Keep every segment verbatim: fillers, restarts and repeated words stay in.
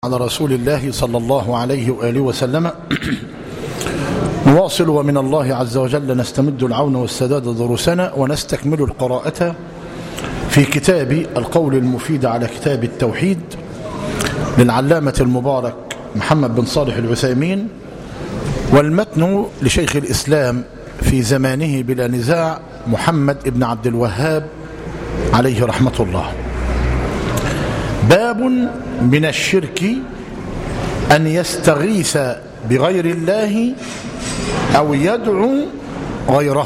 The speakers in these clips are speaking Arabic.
على رسول الله صلى الله عليه وآله وسلم. نواصل ومن الله عز وجل نستمد العون والسداد دروسنا ونستكمل القراءة في كتاب القول المفيد على كتاب التوحيد للعلامة المبارك محمد بن صالح العثيمين، والمتن لشيخ الإسلام في زمانه بلا نزاع محمد بن عبد الوهاب عليه رحمة الله. باب من الشرك أن يستغيث بغير الله أو يدعو غيره.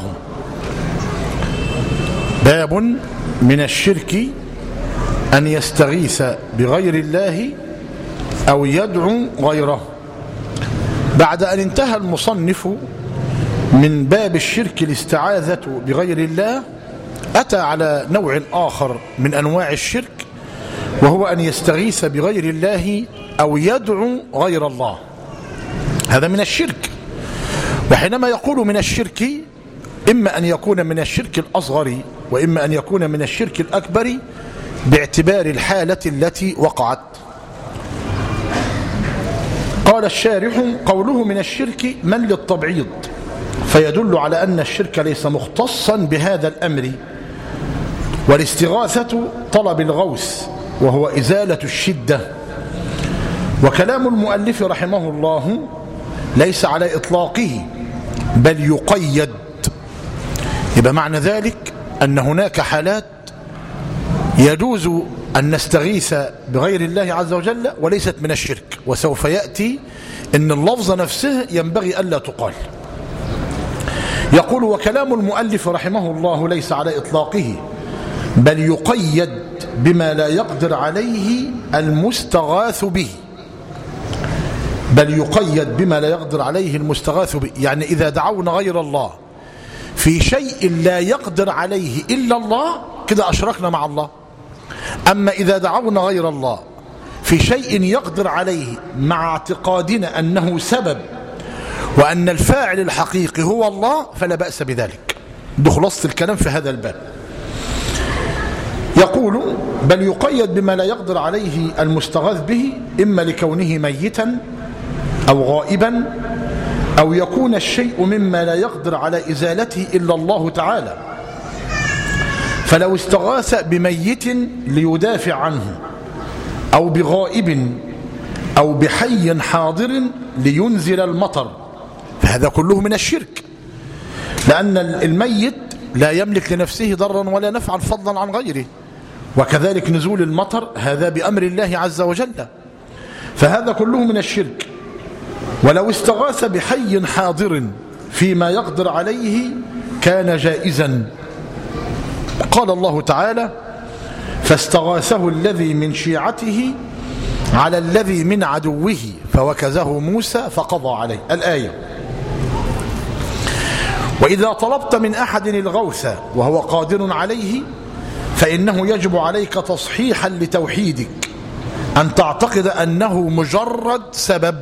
باب من الشرك أن يستغيث بغير الله أو يدعو غيره. بعد أن انتهى المصنف من باب الشرك الاستعاذة بغير الله، أتى على نوع آخر من أنواع الشرك، وهو أن يستغيث بغير الله أو يدعو غير الله. هذا من الشرك. وحينما يقول من الشرك، إما أن يكون من الشرك الأصغر وإما أن يكون من الشرك الأكبر باعتبار الحالة التي وقعت. قال الشارح: قوله من الشرك من للتبعيض، فيدل على أن الشرك ليس مختصا بهذا الأمر، والاستغاثة طلب الغوث وهو إزالة الشدة. وكلام المؤلف رحمه الله ليس على إطلاقه بل يقيد. يبقى معنى ذلك أن هناك حالات يجوز أن نستغيث بغير الله عز وجل وليست من الشرك، وسوف يأتي أن اللفظ نفسه ينبغي ألا تقال. يقول: وكلام المؤلف رحمه الله ليس على إطلاقه بل يقيد بما لا يقدر عليه المستغاث به. بل يقيد بما لا يقدر عليه المستغاث به، يعني إذا دعونا غير الله في شيء لا يقدر عليه إلا الله كده أشركنا مع الله. أما إذا دعونا غير الله في شيء يقدر عليه مع اعتقادنا أنه سبب وأن الفاعل الحقيقي هو الله فلا بأس بذلك. ده خلاصة الكلام في هذا الباب. يقول: بل يقيد بما لا يقدر عليه المستغاث به، إما لكونه ميتا أو غائبا، أو يكون الشيء مما لا يقدر على إزالته إلا الله تعالى. فلو استغاث بميت ليدافع عنه، أو بغائب، أو بحي حاضر لينزل المطر، فهذا كله من الشرك، لأن الميت لا يملك لنفسه ضرا ولا نفعا فضلا عن غيره، وكذلك نزول المطر هذا بأمر الله عز وجل، فهذا كله من الشرك. ولو استغاث بحي حاضر فيما يقدر عليه كان جائزا. قال الله تعالى: فاستغاثه الذي من شيعته على الذي من عدوه فوكزه موسى فقضى عليه، الآية. وإذا طلبت من أحد الغوث وهو قادر عليه فإنه يجب عليك تصحيحا لتوحيدك أن تعتقد أنه مجرد سبب.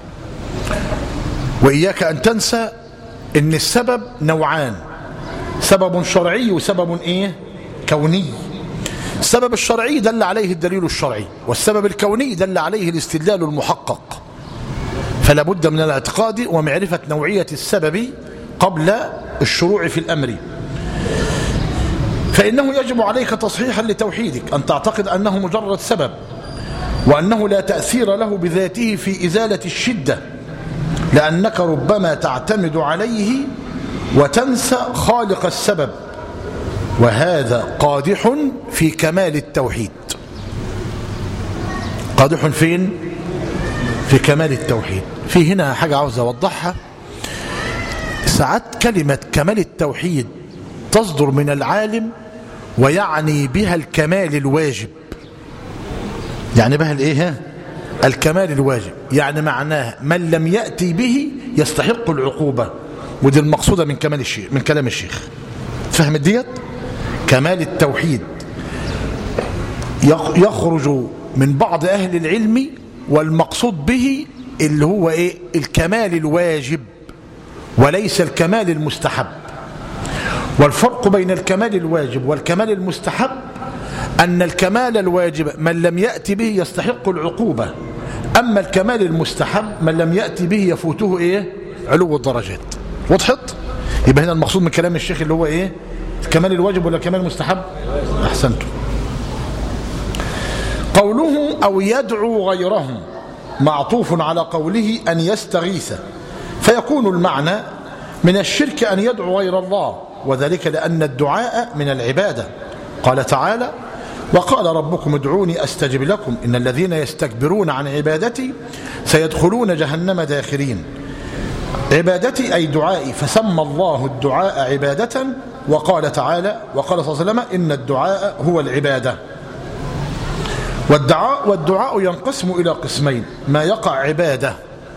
وإياك أن تنسى أن السبب نوعان: سبب شرعي وسبب إيه؟ كوني. السبب الشرعي دل عليه الدليل الشرعي، والسبب الكوني دل عليه الاستدلال المحقق. فلا بد من الاعتقاد ومعرفة نوعية السبب قبل الشروع في الأمر. فإنه يجب عليك تصحيحا لتوحيدك أن تعتقد أنه مجرد سبب، وأنه لا تأثير له بذاته في إزالة الشدة، لأنك ربما تعتمد عليه وتنسى خالق السبب، وهذا قادح في كمال التوحيد. قادح فين؟ في كمال التوحيد. في هنا حاجة عاوز أوضحها. ساعات كلمة كمال التوحيد تصدر من العالم ويعني بها الكمال الواجب. يعني بها الايه؟ الكمال الواجب، يعني معناها من لم يأتي به يستحق العقوبة، ودي المقصودة من كمال الشيخ، من كلام الشيخ. فهم ديت؟ كمال التوحيد يخرج من بعض أهل العلم والمقصود به اللي هو ايه؟ الكمال الواجب وليس الكمال المستحب. والفرق بين الكمال الواجب والكمال المستحب أن الكمال الواجب من لم يأتي به يستحق العقوبة، أما الكمال المستحب من لم يأتي به يفوته إيه؟ علو الدرجات. وضحت؟ يبقى هنا المقصود من كلام الشيخ اللي هو إيه؟ كمال الواجب ولا كمال المستحب؟ أحسنتم. قوله أو يدعو غيره معطوف على قوله أن يستغيث، فيكون المعنى من الشرك أن يدعو غير الله، وذلك لأن الدعاء من العبادة. قال تعالى: وقال ربكم ادعوني أستجب لكم إن الذين يستكبرون عن عبادتي سيدخلون جهنم داخرين. عبادتي أي دعائي، فسمى الله الدعاء عبادة. وقال تعالى وقال صلى الله عليه وسلم: إن الدعاء هو العبادة. والدعاء, والدعاء ينقسم إلى قسمين: ما يقع عبادة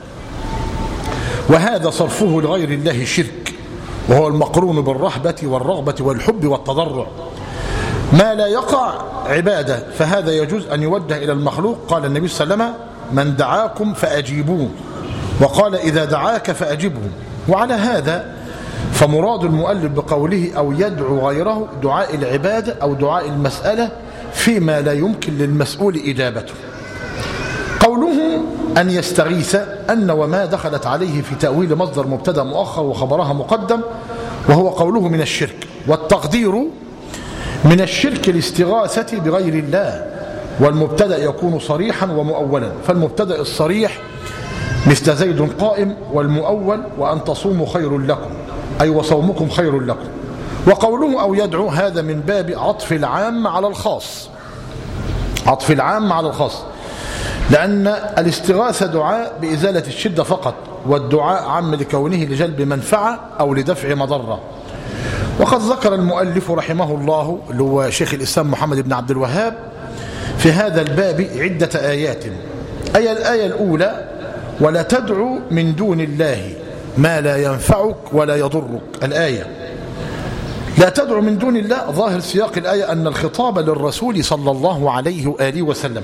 وهذا صرفه لغير الله شرك، وهو المقرون بالرهبة والرغبة والحب والتضرع. ما لا يقع عبادة فهذا يجوز أن يوجه إلى المخلوق. قال النبي صلى الله عليه وسلم: من دعاكم فأجيبوه، وقال: إذا دعاك فأجبه. وعلى هذا فمراد المؤلف بقوله أو يدعو غيره دعاء العبادة أو دعاء المسألة فيما لا يمكن للمسؤول إجابته. قوله أن يستغيث أن وما دخلت عليه في تأويل مصدر مبتدأ مؤخر وخبرها مقدم، وهو قوله من الشرك. والتقدير من الشرك الاستغاثة بغير الله، والمبتدأ يكون صريحا ومؤولا. فالمبتدأ الصريح مثل زيد قائم، والمؤول وأن تصوموا خير لكم أي وصومكم خير لكم. وقوله أو يدعو هذا من باب عطف العام على الخاص، عطف العام على الخاص، لأن الاستغاثة دعاء بإزالة الشدة فقط، والدعاء عام لكونه لجلب منفعة أو لدفع مضرة. وقد ذكر المؤلف رحمه الله اللي هو شيخ الإسلام محمد بن عبد الوهاب في هذا الباب عدة آيات. أي الآية الأولى: ولا تدعو من دون الله ما لا ينفعك ولا يضرك. الآية لا تدعو من دون الله، ظاهر سياق الآية أن الخطاب للرسول صلى الله عليه وآله وسلم،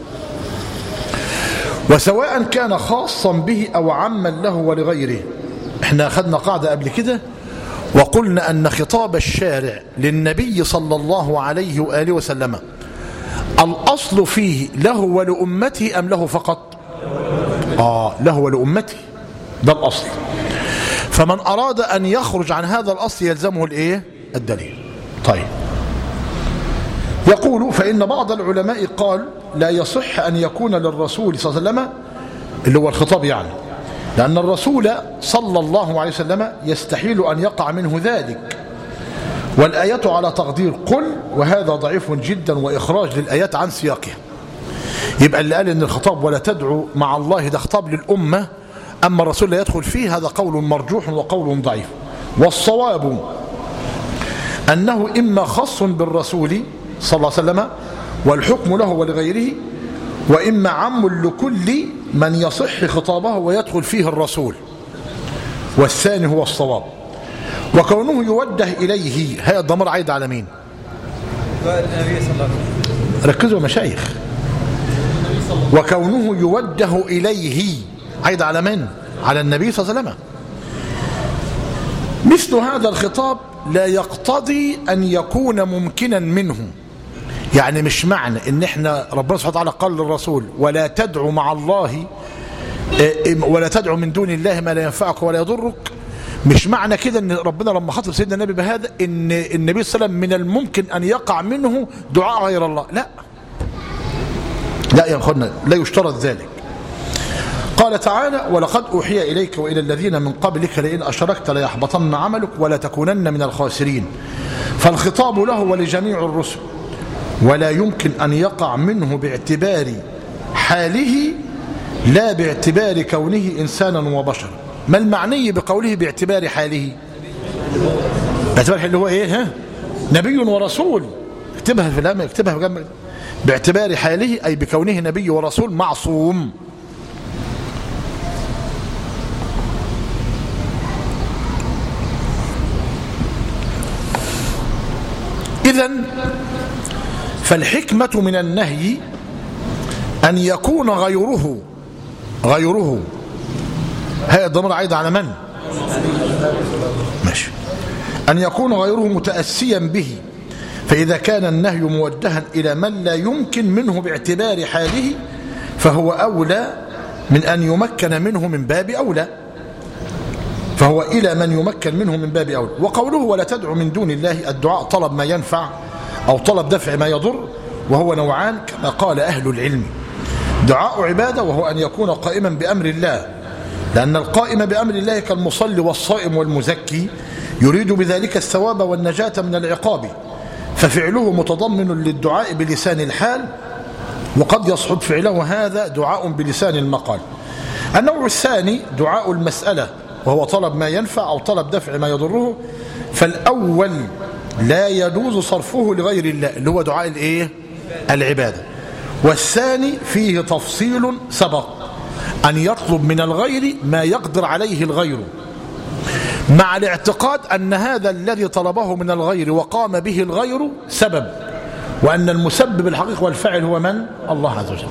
وسواء كان خاصا به أو عاما له ولغيره. احنا أخذنا قاعدة قبل كده وقلنا أن خطاب الشارع للنبي صلى الله عليه وآله وسلم الأصل فيه له ولأمته أم له فقط؟ آه له ولأمته، ده الأصل. فمن أراد أن يخرج عن هذا الأصل يلزمه الإيه؟ الدليل. طيب، يقول: فإن بعض العلماء قال لا يصح أن يكون للرسول صلى الله عليه وسلم، اللي هو الخطاب يعني، لأن الرسول صلى الله عليه وسلم يستحيل أن يقع منه ذلك، والآية على تقدير قل، وهذا ضعيف جدا وإخراج للآيات عن سياقها. يبقى اللي قال إن الخطاب ولا تدعو مع الله ده خطاب للأمة، أما الرسول لا يدخل فيه، هذا قول مرجوح وقول ضعيف. والصواب أنه إما خاص بالرسول صلى الله عليه وسلم والحكم له ولغيره، وإما عام لكل من يصح خطابه ويدخل فيه الرسول، والثاني هو الصواب. وكونه يوجه إليه، هذا الضمير عايد على مين؟ ركزوا مشايخ. وكونه يوجه إليه عايد على من؟ على النبي صلى الله عليه وسلم. مثل هذا الخطاب لا يقتضي أن يكون ممكنا منه، يعني مش معنى ان احنا ربنا سبحانه وتعالى قال للرسول ولا تدعو مع الله ولا تدعو من دون الله ما لا ينفعك ولا يضرك، مش معنى كده ان ربنا لما خاطب سيدنا النبي بهذا ان النبي صلى الله عليه وسلم من الممكن ان يقع منه دعاء غير الله. لا لا يا اخوانا، لا يشترط ذلك. قال تعالى: ولقد أوحي إليك وإلى الذين من قبلك لئن أشركت ليحبطن عملك ولا تكونن من الخاسرين. فالخطاب له ولجميع الرسل، ولا يمكن أن يقع منه باعتبار حاله لا باعتبار كونه إنسانا وبشرا. ما المعني بقوله باعتبار حاله؟ باعتبار حاله اللي هو إيه؟ ها؟ نبي ورسول. اكتبها في الأمر، اكتبها في جنب. باعتبار حاله أي بكونه نبي ورسول معصوم. إذن فالحكمة من النهي أن يكون غيره غيره هذا الضمير عايد على من؟ ماشي. أن يكون غيره متأسيا به، فإذا كان النهي موجها إلى من لا يمكن منه باعتبار حاله فهو أولى من أن يمكن منه من باب أولى، فهو إلى من يمكن منه من باب أولى. وقوله ولا تدعو من دون الله، الدعاء طلب ما ينفع أو طلب دفع ما يضر، وهو نوعان كما قال أهل العلم: دعاء عبادة وهو أن يكون قائما بأمر الله، لأن القائم بأمر الله كالمصلي والصائم والمزكي يريد بذلك الثواب والنجاة من العقاب، ففعله متضمن للدعاء بلسان الحال، وقد يصحب فعله هذا دعاء بلسان المقال. النوع الثاني دعاء المسألة، وهو طلب ما ينفع أو طلب دفع ما يضره، فالأول لا يجوز صرفه لغير الله اللي هو دعاء الايه؟ العبادة. والثاني فيه تفصيل سبق، أن يطلب من الغير ما يقدر عليه الغير، مع الاعتقاد أن هذا الذي طلبه من الغير وقام به الغير سبب، وأن المسبب الحقيقي والفاعل هو من؟ الله عز وجل.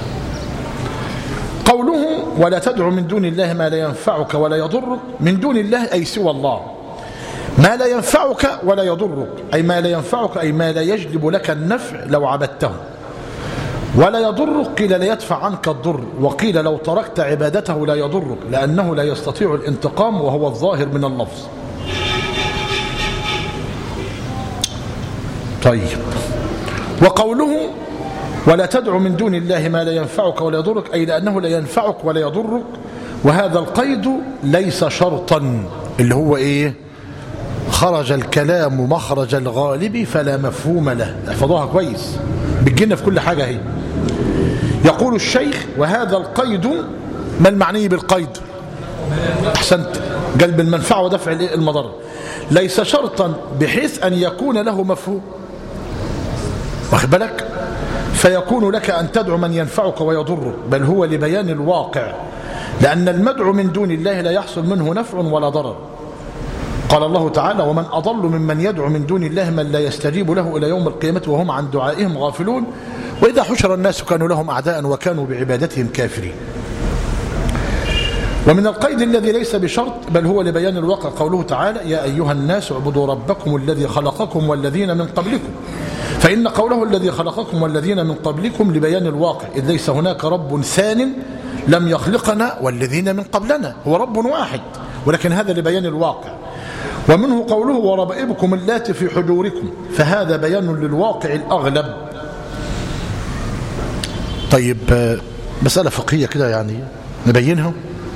قوله ولا تدعو من دون الله ما لا ينفعك ولا يضرك، من دون الله أي سوى الله، ما لا ينفعك ولا يضرك أي ما لا ينفعك أي ما لا يجلب لك النفع لو عبدته، ولا يضرك قيل لا يدفع عنك الضر، وقيل لو تركت عبادته لا يضرك، لأنه لا يستطيع الانتقام وهو الظاهر من اللفظ. طيب، وقوله ولا تدعو من دون الله ما لا ينفعك ولا يضرك أي لأنه لا ينفعك ولا يضرك، وهذا القيد ليس شرطا، اللي هو إيه؟ خرج الكلام مخرج الغالب فلا مفهوم له. احفظوها كويس، بتجينا في كل حاجة هي. يقول الشيخ وهذا القيد، ما المعني بالقيد؟ أحسنت، جلب المنفعة ودفع المضر، ليس شرطا بحيث أن يكون له مفهوم، واخد بالك؟ فيكون لك أن تدعو من ينفعك ويضرك، بل هو لبيان الواقع، لأن المدعو من دون الله لا يحصل منه نفع ولا ضرر. قال الله تعالى ومن أضل ممن يدعو من دون الله من لا يستجيب له إلى يوم القيامة وهم عن دعائهم غافلون وإذا حشر الناس كانوا لهم أعداء وكانوا بعبادتهم كافرين. ومن القيد الذي ليس بشرط بل هو لبيان الواقع قوله تعالى يا أيها الناس اعبدوا ربكم الذي خلقكم والذين من قبلكم، فإن قوله الذي خلقكم والذين من قبلكم لبيان الواقع، إذ ليس هناك رب ثان لم يخلقنا والذين من قبلنا، هو رب واحد، ولكن هذا لبيان الواقع. ومنه قوله وربائبكم اللاتي في حجوركم، فهذا بيان للواقع الأغلب. طيب، مسألة فقهية كده يعني نبينها.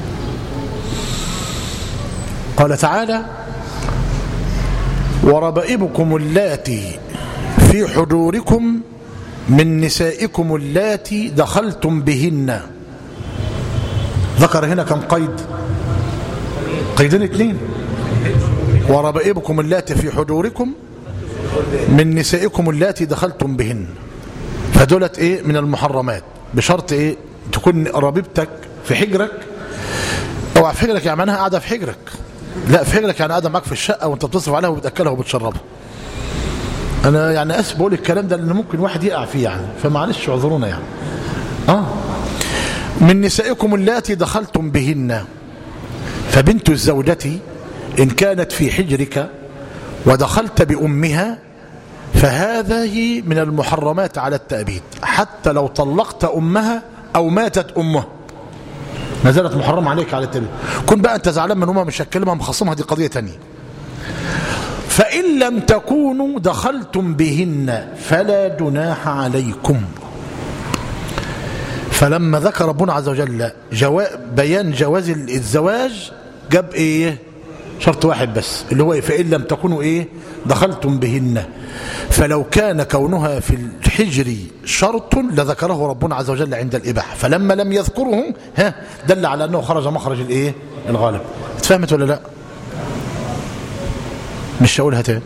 قال تعالى وربائبكم اللاتي في حجوركم من نسائكم اللاتي دخلتم بهن. ذكر هنا كم قيد؟ قيدين اثنين. وربائبكم اللاتي في حجوركم من نسائكم اللاتي دخلتم بهن، فدولت ايه؟ من المحرمات، بشرط ايه؟ تكون ربيبتك في حجرك، او في حجرك يعني معناها قاعده في حجرك، لا في حجرك يعني قاعده معاك في الشقه وانت بتصرف عليها وبتاكلها وبتشربها. انا يعني اسف بقول الكلام ده لان ممكن واحد يقع فيه يعني، فمعلش اعذرونا يعني. اه من نسائكم اللاتي دخلتم بهن، فبنت الزوجة إن كانت في حجرك ودخلت بأمها فهذه من المحرمات على التأبيد، حتى لو طلقت أمها أو ماتت أمها ما زالت محرمة عليك على التأبيد. كن بقى أنت زعلان من أمها مش هتكلمها مخصمها، دي قضية تانية. فإن لم تكونوا دخلتم بهن فلا جناح عليكم. فلما ذكر ربنا عز وجل جوا... بيان جواز الزواج جاب ايه؟ شرط واحد بس اللي هو إيه؟ فإن لم تكونوا ايه؟ دخلتم بهن. فلو كان كونها في الحجر شرط لذكره ربنا عز وجل عند الإباحة، فلما لم يذكره ها دل على أنه خرج مخرج الايه؟ الغالب. اتفهمت ولا لا؟ مش هقولها تاني.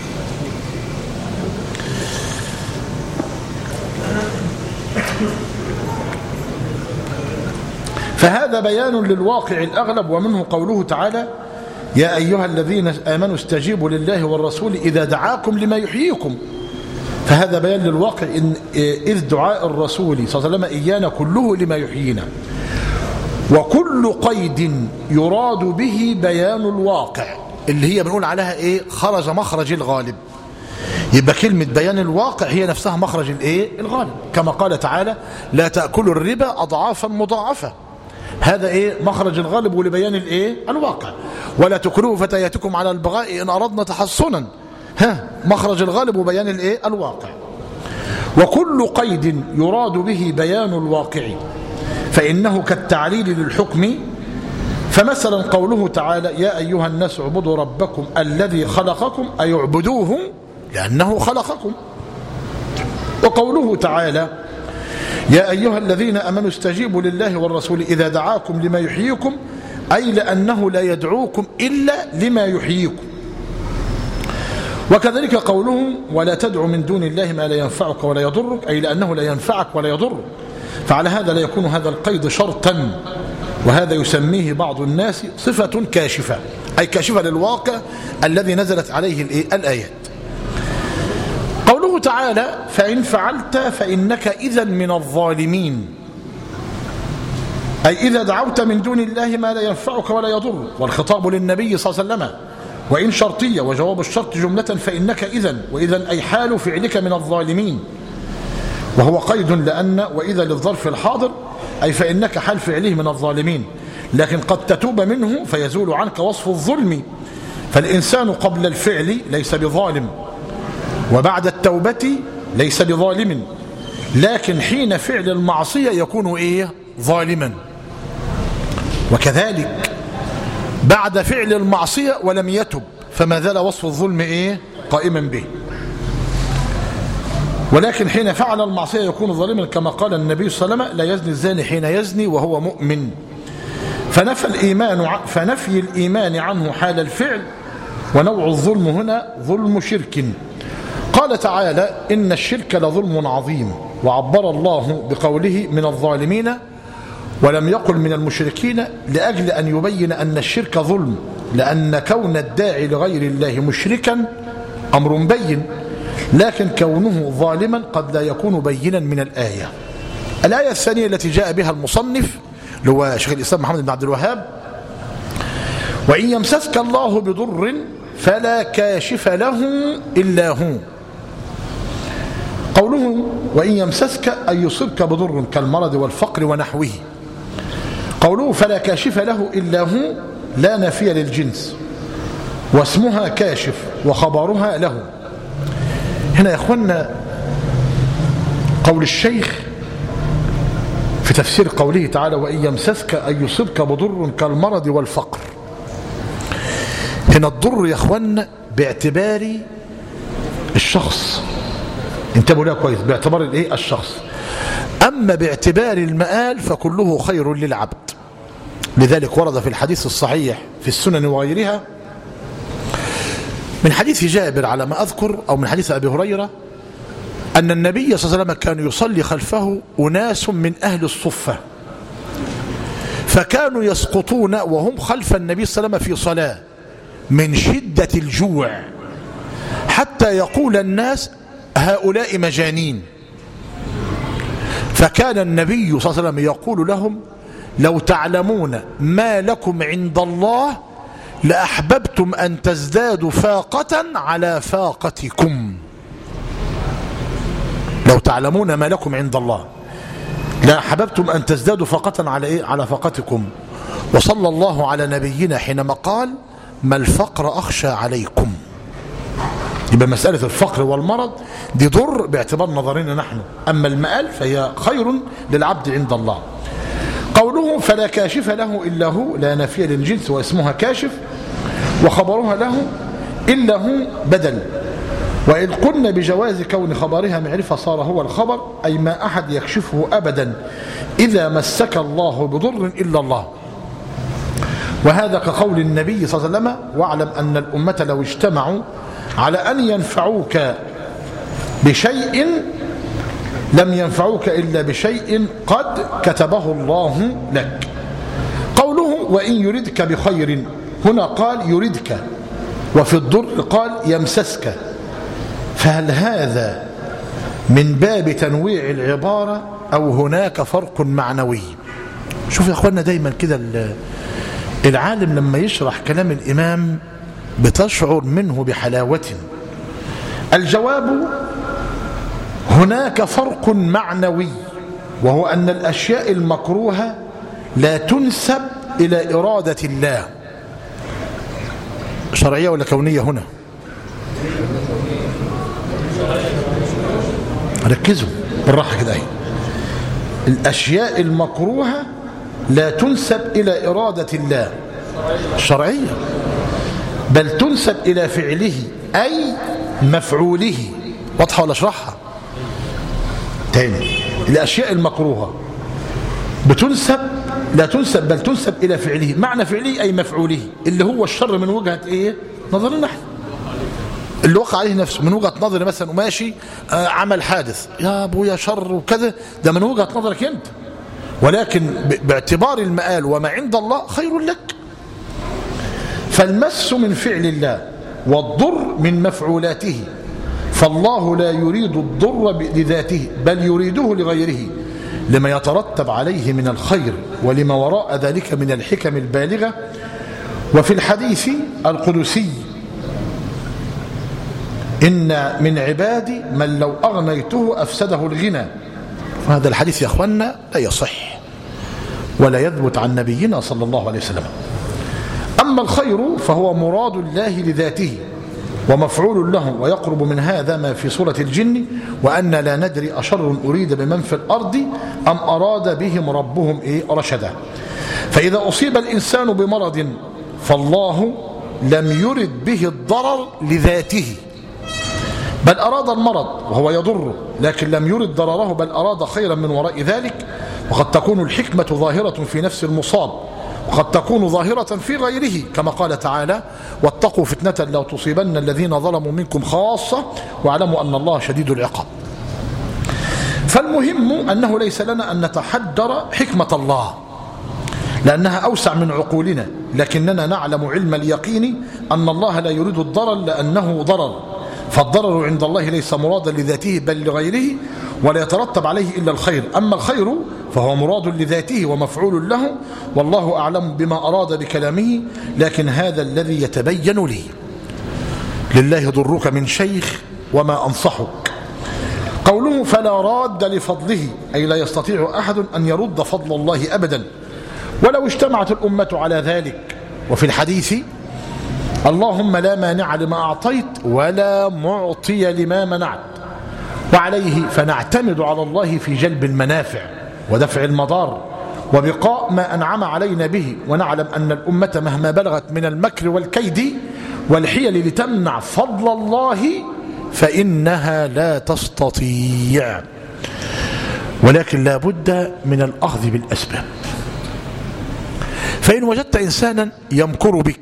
فهذا بيان للواقع الأغلب. ومنه قوله تعالى يا أيها الذين آمنوا استجيبوا لله والرسول إذا دعاكم لما يحييكم، فهذا بيان للواقع إن إذ دعاء الرسول صلى الله عليه وسلم إيانا كله لما يحيينا. وكل قيد يراد به بيان الواقع اللي هي بنقول عليها إيه؟ خرج مخرج الغالب. يبقى كلمة بيان الواقع هي نفسها مخرج الايه الغالب، كما قال تعالى لا تأكلوا الربا أضعافا مضاعفة، هذا ايه مخرج الغالب ولبيان الايه الواقع. ولا تكرهوا فتياتكم على البغاء إن أردنا تحصنا، ها مخرج الغالب وبيان الايه الواقع. وكل قيد يراد به بيان الواقع فإنه كالتعليل للحكم. فمثلا قوله تعالى يا أيها الناس اعبدوا ربكم الذي خلقكم أي اعبدوه لأنه خلقكم. وقوله تعالى يا أيها الذين آمنوا استجيبوا لله والرسول إذا دعاكم لما يحييكم أي لأنه لا يدعوكم إلا لما يحييكم. وكذلك قوله ولا تدع من دون الله ما لا ينفعك ولا يضرك أي لأنه لا ينفعك ولا يضرك. فعلى هذا لا يكون هذا القيد شرطا، وهذا يسميه بعض الناس صفة كاشفة، أي كاشفة للواقع الذي نزلت عليه الآيات. قوله تعالى فإن فعلت فإنك إذا من الظالمين أي إذا دعوت من دون الله ما لا ينفعك ولا يضرك. والخطاب للنبي صلى الله عليه وسلم. وإن شرطية وجواب الشرط جملة فإنك إذن، وإذن أي حال فعلك من الظالمين، وهو قيد لأن وإذا للظرف الحاضر أي فإنك حال فعله من الظالمين، لكن قد تتوب منه فيزول عنك وصف الظلم. فالإنسان قبل الفعل ليس بظالم، وبعد التوبة ليس بظالم، لكن حين فعل المعصية يكون إيه ظالما. وكذلك بعد فعل المعصية ولم يتب فما زال وصف الظلم إيه قائما به، ولكن حين فعل المعصية يكون ظالما، كما قال النبي صلى الله عليه وسلم لا يزني الزاني حين يزني وهو مؤمن. فنفى الإيمان فنفي الإيمان عنه حال الفعل. ونوع الظلم هنا ظلم شرك. قال تعالى إن الشرك لظلم عظيم، وعبر الله بقوله من الظالمين ولم يقل من المشركين لأجل أن يبين أن الشرك ظلم، لأن كون الداعي لغير الله مشركا أمر بين، لكن كونه ظالما قد لا يكون بينا من الآية. الآية الثانية التي جاء بها المصنف اللي هو شيخ الإسلام محمد بن عبد الوهاب وإن يمسسك الله بضر فلا كاشف له إلا هو. قوله وإن يمسسك أي يصبك بضر كالمرض والفقر ونحوه. قوله فلا كاشف له إلا هو لا نافية للجنس، واسمها كاشف وخبرها له. هنا يا اخوانا قول الشيخ في تفسير قوله تعالى وإن يمسسك أي يصبك بضر كالمرض والفقر. هنا الضر يا اخوانا باعتبار الشخص، انتبهوا لها كويس، باعتبار الايه الشخص. أما باعتبار المآل فكله خير للعبد. لذلك ورد في الحديث الصحيح في السنن وغيرها من حديث جابر على ما أذكر أو من حديث أبي هريرة أن النبي صلى الله عليه وسلم كان يصلي خلفه أناس من أهل الصفة، فكانوا يسقطون وهم خلف النبي صلى الله عليه وسلم في صلاة من شدة الجوع، حتى يقول الناس هؤلاء مجانين. فكان النبي صلى الله عليه وسلم يقول لهم لو تعلمون ما لكم عند الله لأحببتم أن تزدادوا فاقة على فاقتكم. لو تعلمون ما لكم عند الله لأحببتم أن تزدادوا فاقة على إيه؟ على فاقتكم. وصلى الله على نبينا حينما قال ما الفقر أخشى عليكم. يبقى مسألة الفقر والمرض دي ضر باعتبار نظرنا نحن، أما المآل فهي خير للعبد عند الله. قوله فلا كاشف له إلا هو لا نافية للجنس واسمها كاشف وخبرها له إلا هو بدل. وإذ قلنا بجواز كون خبرها معرفة صار هو الخبر، أي ما أحد يكشفه أبدا إذا مسك الله بضر إلا الله. وهذا كقول النبي صلى الله عليه وسلم واعلم أن الأمة لو اجتمعوا على أن ينفعوك بشيء لم ينفعوك إلا بشيء قد كتبه الله لك. قوله وإن يردك بخير هنا قال يردك، وفي الضر قال يمسسك. فهل هذا من باب تنويع العبارة أو هناك فرق معنوي؟ شوف يا أخوانا دايما كده العالم لما يشرح كلام الإمام بتشعر منه بحلاوة. الجواب: هناك فرق معنوي، وهو أن الأشياء المكروهة لا تنسب إلى إرادة الله. شرعية ولا كونية هنا؟ ركزوا بالراحة كده. الأشياء المكروهة لا تنسب إلى إرادة الله الشرعية، بل تنسب إلى فعله أي مفعوله. واضحة ولا أشرحها تاني؟ الأشياء المكروهة بتنسب لا تنسب بل تنسب إلى فعله. معنى فعله أي مفعوله، اللي هو الشر من وجهة إيه؟ نظرنا نحن، اللي وقع عليه نفسه من وجهة نظري مثلا، وماشي آه عمل حادث، يا أبويا شر وكذا، ده من وجهة نظرك أنت، ولكن باعتبار المآل وما عند الله خير لك. فالمس من فعل الله والضر من مفعولاته، فالله لا يريد الضر لذاته بل يريده لغيره، لما يترتب عليه من الخير ولما وراء ذلك من الحكم البالغة. وفي الحديث القدسي: إن من عبادي من لو أغنيته أفسده الغنى. هذا الحديث يا أخوانا لا يصح ولا يثبت عن نبينا صلى الله عليه وسلم. أما الخير فهو مراد الله لذاته ومفعول له، ويقرب من هذا ما في سورة الجن: وأن لا ندري أشر أريد بمن في الأرض أم أراد بهم ربهم إيه رشدا. فإذا أصيب الإنسان بمرض فالله لم يرد به الضرر لذاته، بل أراد المرض وهو يضره، لكن لم يرد ضرره، بل أراد خيرا من وراء ذلك. وقد تكون الحكمة ظاهرة في نفس المصاب، وقد تكون ظاهرة في غيره، كما قال تعالى: واتقوا فتنة لا تصيبن الذين ظلموا منكم خاصة واعلموا أن الله شديد العقاب. فالمهم أنه ليس لنا أن نتحدر حكمة الله لأنها أوسع من عقولنا، لكننا نعلم علم اليقين أن الله لا يريد الضرر لأنه ضرر، فالضرر عند الله ليس مرادا لذاته بل لغيره، ولا يترتب عليه إلا الخير. أما الخير فهو مراد لذاته ومفعول له، والله أعلم بما أراد بكلامه، لكن هذا الذي يتبين لي. لله ضرك من شيخ وما أنصحك. قوله: فلا راد لفضله، أي لا يستطيع أحد أن يرد فضل الله أبدا ولو اجتمعت الأمة على ذلك. وفي الحديث: اللهم لا مانع لما أعطيت ولا معطي لما منعت. وعليه فنعتمد على الله في جلب المنافع ودفع المضار وبقاء ما أنعم علينا به، ونعلم أن الأمة مهما بلغت من المكر والكيد والحيل لتمنع فضل الله فإنها لا تستطيع، ولكن لا بد من الأخذ بالأسباب. فإن وجدت إنسانا يمكر بك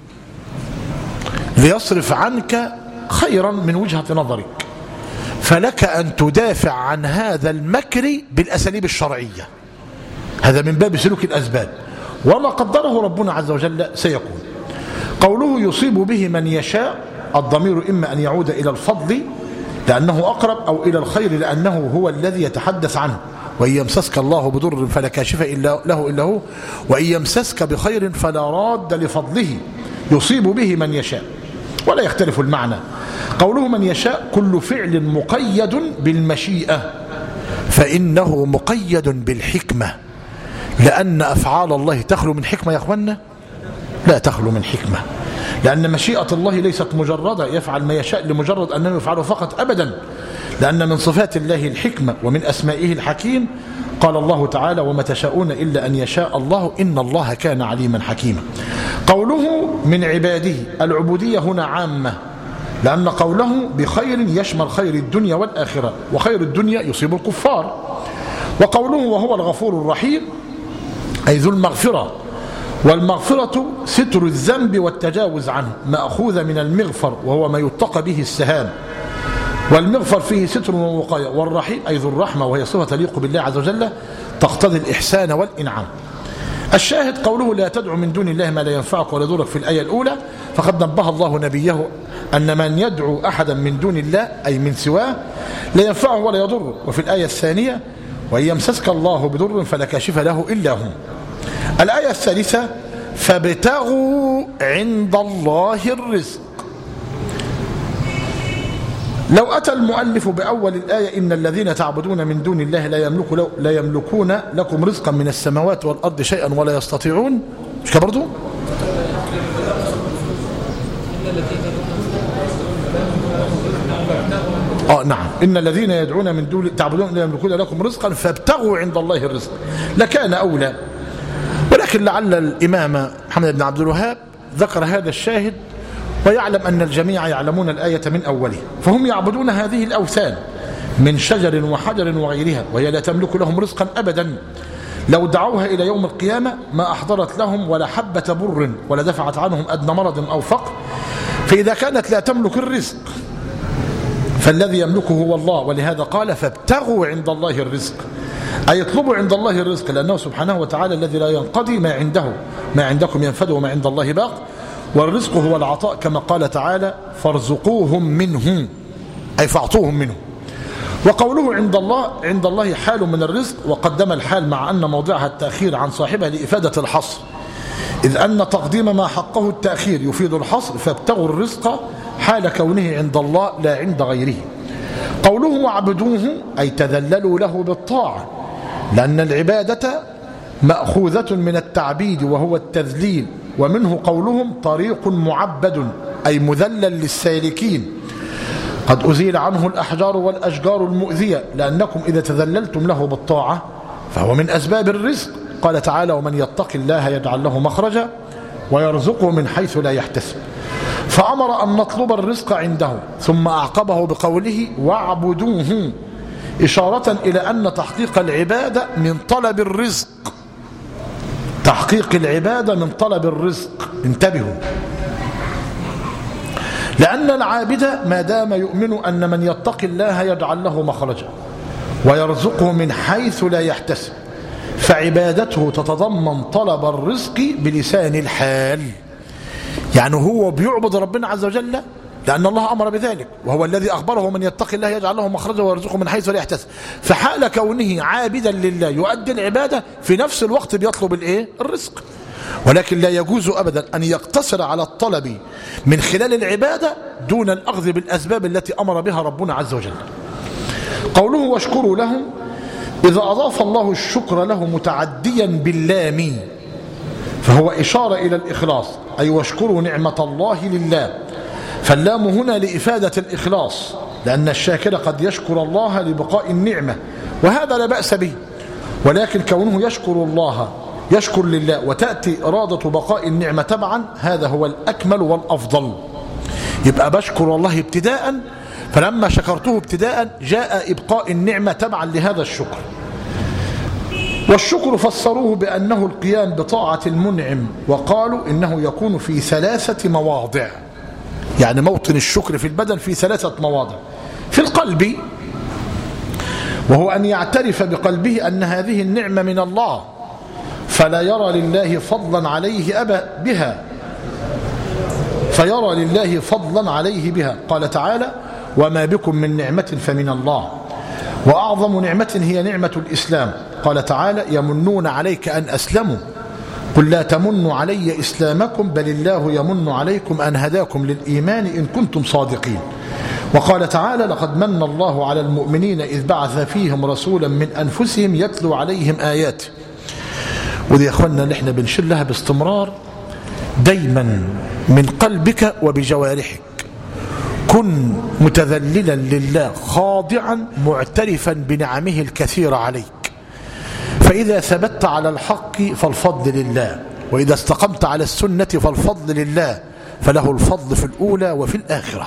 ليصرف عنك خيرا من وجهة نظرك، فلك أن تدافع عن هذا المكر بالأساليب الشرعية. هذا من باب سلوك الأسباب، وما قدره ربنا عز وجل سيكون. قوله: يصيب به من يشاء، الضمير إما أن يعود إلى الفضل لأنه أقرب، أو إلى الخير لأنه هو الذي يتحدث عنه. وإن يمسسك الله بضر فلا كاشف إلا له إلا هو، وإن يمسسك بخير فلا راد لفضله. يصيب به من يشاء ولا يختلف المعنى. قوله من يشاء كل فعل مقيد بالمشيئة، فإنه مقيد بالحكمة، لأن أفعال الله تخلو من حكمة يا أخوانا؟ لا تخلو من حكمة، لأن مشيئة الله ليست مجردة يفعل ما يشاء لمجرد أنه يفعله فقط أبدا، لأن من صفات الله الحكمة ومن أسمائه الحكيم. قال الله تعالى: وما تشاءون إلا أن يشاء الله إن الله كان عليما حكيما. قوله من عباده، العبودية هنا عامة، لأن قوله بخير يشمل خير الدنيا والآخرة، وخير الدنيا يصيب الكفار. وقوله وهو الغفور الرحيم أي ذو المغفرة، والمغفرة ستر الذنب والتجاوز عنه، مأخوذ من المغفر وهو ما يتقى به السهام، والمغفر فيه ستر ووقاية. والرحيم أي ذو الرحمة، وهي صفة تليق بالله عز وجل تقتضي الإحسان والإنعام. الشاهد قوله لا تدعو من دون الله ما لا ينفعك ولا يضرك في الآية الأولى، فقد نبه الله نبيه أن من يدعو أحدا من دون الله أي من سواه لا ينفعه ولا يضره. وفي الآية الثانية وإن يمسسك الله بضر فلا كاشف له إلا هو. الآية الثالثة فابتغوا عند الله الرزق. لو أتى المؤلف بأول الآية إن الذين تعبدون من دون الله لا, يملك لا يملكون لكم رزقا من السماوات والأرض شيئا ولا يستطيعون، مش كده برضو؟ آه نعم، إن الذين يدعون من دون تعبدون لا يملكون لكم رزقا فابتغوا عند الله الرزق لكان أولى. ولكن لعل الإمام محمد بن عبد الوهاب ذكر هذا الشاهد ويعلم أن الجميع يعلمون الآية من أوله، فهم يعبدون هذه الأوثان من شجر وحجر وغيرها وهي لا تملك لهم رزقا أبدا، لو دعوها إلى يوم القيامة ما أحضرت لهم ولا حبة بر ولا دفعت عنهم أدنى مرض أو فقر. فإذا كانت لا تملك الرزق فالذي يملكه هو الله، ولهذا قال فابتغوا عند الله الرزق، أي يطلبوا عند الله الرزق، لأنه سبحانه وتعالى الذي لا ينقضي ما عنده، ما عندكم ينفد وما عند الله باق، والرزق هو العطاء كما قال تعالى فارزقوهم منه، أي فاعطوهم منه. وقوله عند الله، عند الله حال من الرزق، وقدم الحال مع أن موضعها التأخير عن صاحبها لإفادة الحصر، إذ أن تقديم ما حقه التأخير يفيد الحصر، فابتغوا الرزق حال كونه عند الله لا عند غيره. قوله واعبدوه أي تذللوا له بالطاعة، لأن العبادة مأخوذة من التعبيد وهو التذليل، ومنه قولهم طريق معبد أي مذلل للسالكين قد أزيل عنه الأحجار والأشجار المؤذية، لأنكم إذا تذللتم له بالطاعة فهو من أسباب الرزق. قال تعالى ومن يتق الله يجعل له مخرجا ويرزقه من حيث لا يحتسب، فأمر أن نطلب الرزق عنده، ثم أعقبه بقوله واعبدوه، إشارة إلى أن تحقيق العبادة من طلب الرزق، تحقيق العبادة من طلب الرزق. انتبهوا، لأن العابد ما دام يؤمن أن من يتق الله يجعل له مخرجا ويرزقه من حيث لا يحتسب، فعبادته تتضمن طلب الرزق بلسان الحال، يعني هو بيعبد ربنا عز وجل لأن الله أمر بذلك، وهو الذي أخبره من يتق الله يجعل له مخرجا ويرزقه من حيث لا يحتسب، فحال كونه عابدا لله يؤدي العبادة في نفس الوقت بيطلب الايه؟ الرزق. ولكن لا يجوز أبدا أن يقتصر على الطلب من خلال العبادة دون الأخذ بالأسباب التي أمر بها ربنا عز وجل. قوله واشكروا له، إذا أضاف الله الشكر له متعديا باللام فهو إشارة إلى الإخلاص، أي واشكروا نعمة الله لله، فاللام هنا لإفادة الإخلاص، لأن الشاكر قد يشكر الله لبقاء النعمة وهذا لا بأس به، ولكن كونه يشكر الله يشكر لله وتأتي إرادة بقاء النعمة تبعا هذا هو الأكمل والأفضل. يبقى بشكر الله ابتداء، فلما شكرته ابتداء جاء إبقاء النعمة تبعا لهذا الشكر. والشكر فسروه بأنه القيام بطاعة المنعم، وقالوا إنه يكون في ثلاثة مواضع، يعني موطن الشكر في البدن في ثلاثة مواضع. في القلب، وهو أن يعترف بقلبه أن هذه النعمة من الله فلا يرى لله فضلا عليه أبا بها، فيرى لله فضلا عليه بها. قال تعالى وما بكم من نعمة فمن الله، وأعظم نعمة هي نعمة الإسلام. قال تعالى يمنون عليك أن أسلموا قل لا تمنوا علي إسلامكم بل الله يمن عليكم أن هداكم للإيمان إن كنتم صادقين. وقال تعالى لقد من الله على المؤمنين إذ بعث فيهم رسولا من أنفسهم يتلو عليهم آياته. ودي يا أخوانا اللي احنا بنشير لها باستمرار دايما من قلبك وبجوارحك، كن متذللا لله خاضعا معترفا بنعمه الكثيرة عليك، فإذا ثبت على الحق فالفضل لله، وإذا استقمت على السنة فالفضل لله، فله الفضل في الأولى وفي الآخرة.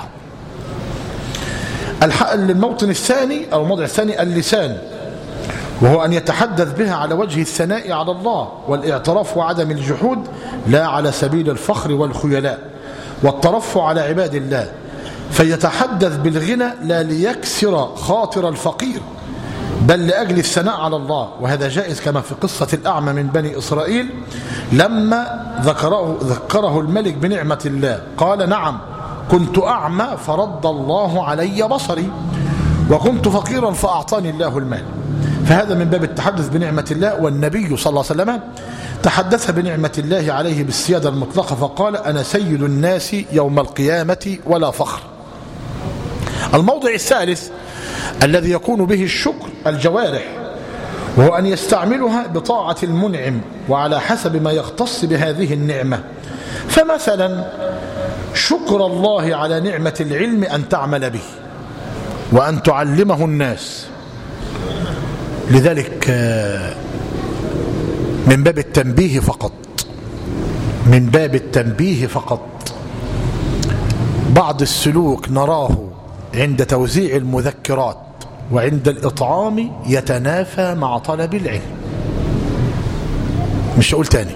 الموطن الثاني أو الموضع الثاني اللسان، وهو أن يتحدث بها على وجه الثناء على الله والاعتراف وعدم الجحود، لا على سبيل الفخر والخيلاء والترفع على عباد الله، فيتحدث بالغنى لا ليكسر خاطر الفقير بل لأجل الثناء على الله. وهذا جائز كما في قصة الأعمى من بني إسرائيل لما ذكره, ذكره الملك بنعمة الله قال نعم كنت أعمى فرد الله علي بصري وكنت فقيرا فأعطاني الله المال. فهذا من باب التحدث بنعمة الله. والنبي صلى الله عليه وسلم تحدث بنعمة الله عليه بالسيادة المطلقة فقال أنا سيد الناس يوم القيامة ولا فخر، الموضع الثالث الذي يكون به الشكر الجوارح، وهو أن يستعملها بطاعة المنعم وعلى حسب ما يختص بهذه النعمة. فمثلا شكر الله على نعمة العلم أن تعمل به وأن تعلمه الناس. لذلك من باب التنبيه فقط من باب التنبيه فقط بعض السلوك نراه عند توزيع المذكرات وعند الإطعام يتنافى مع طلب العلم. مش هقول تاني،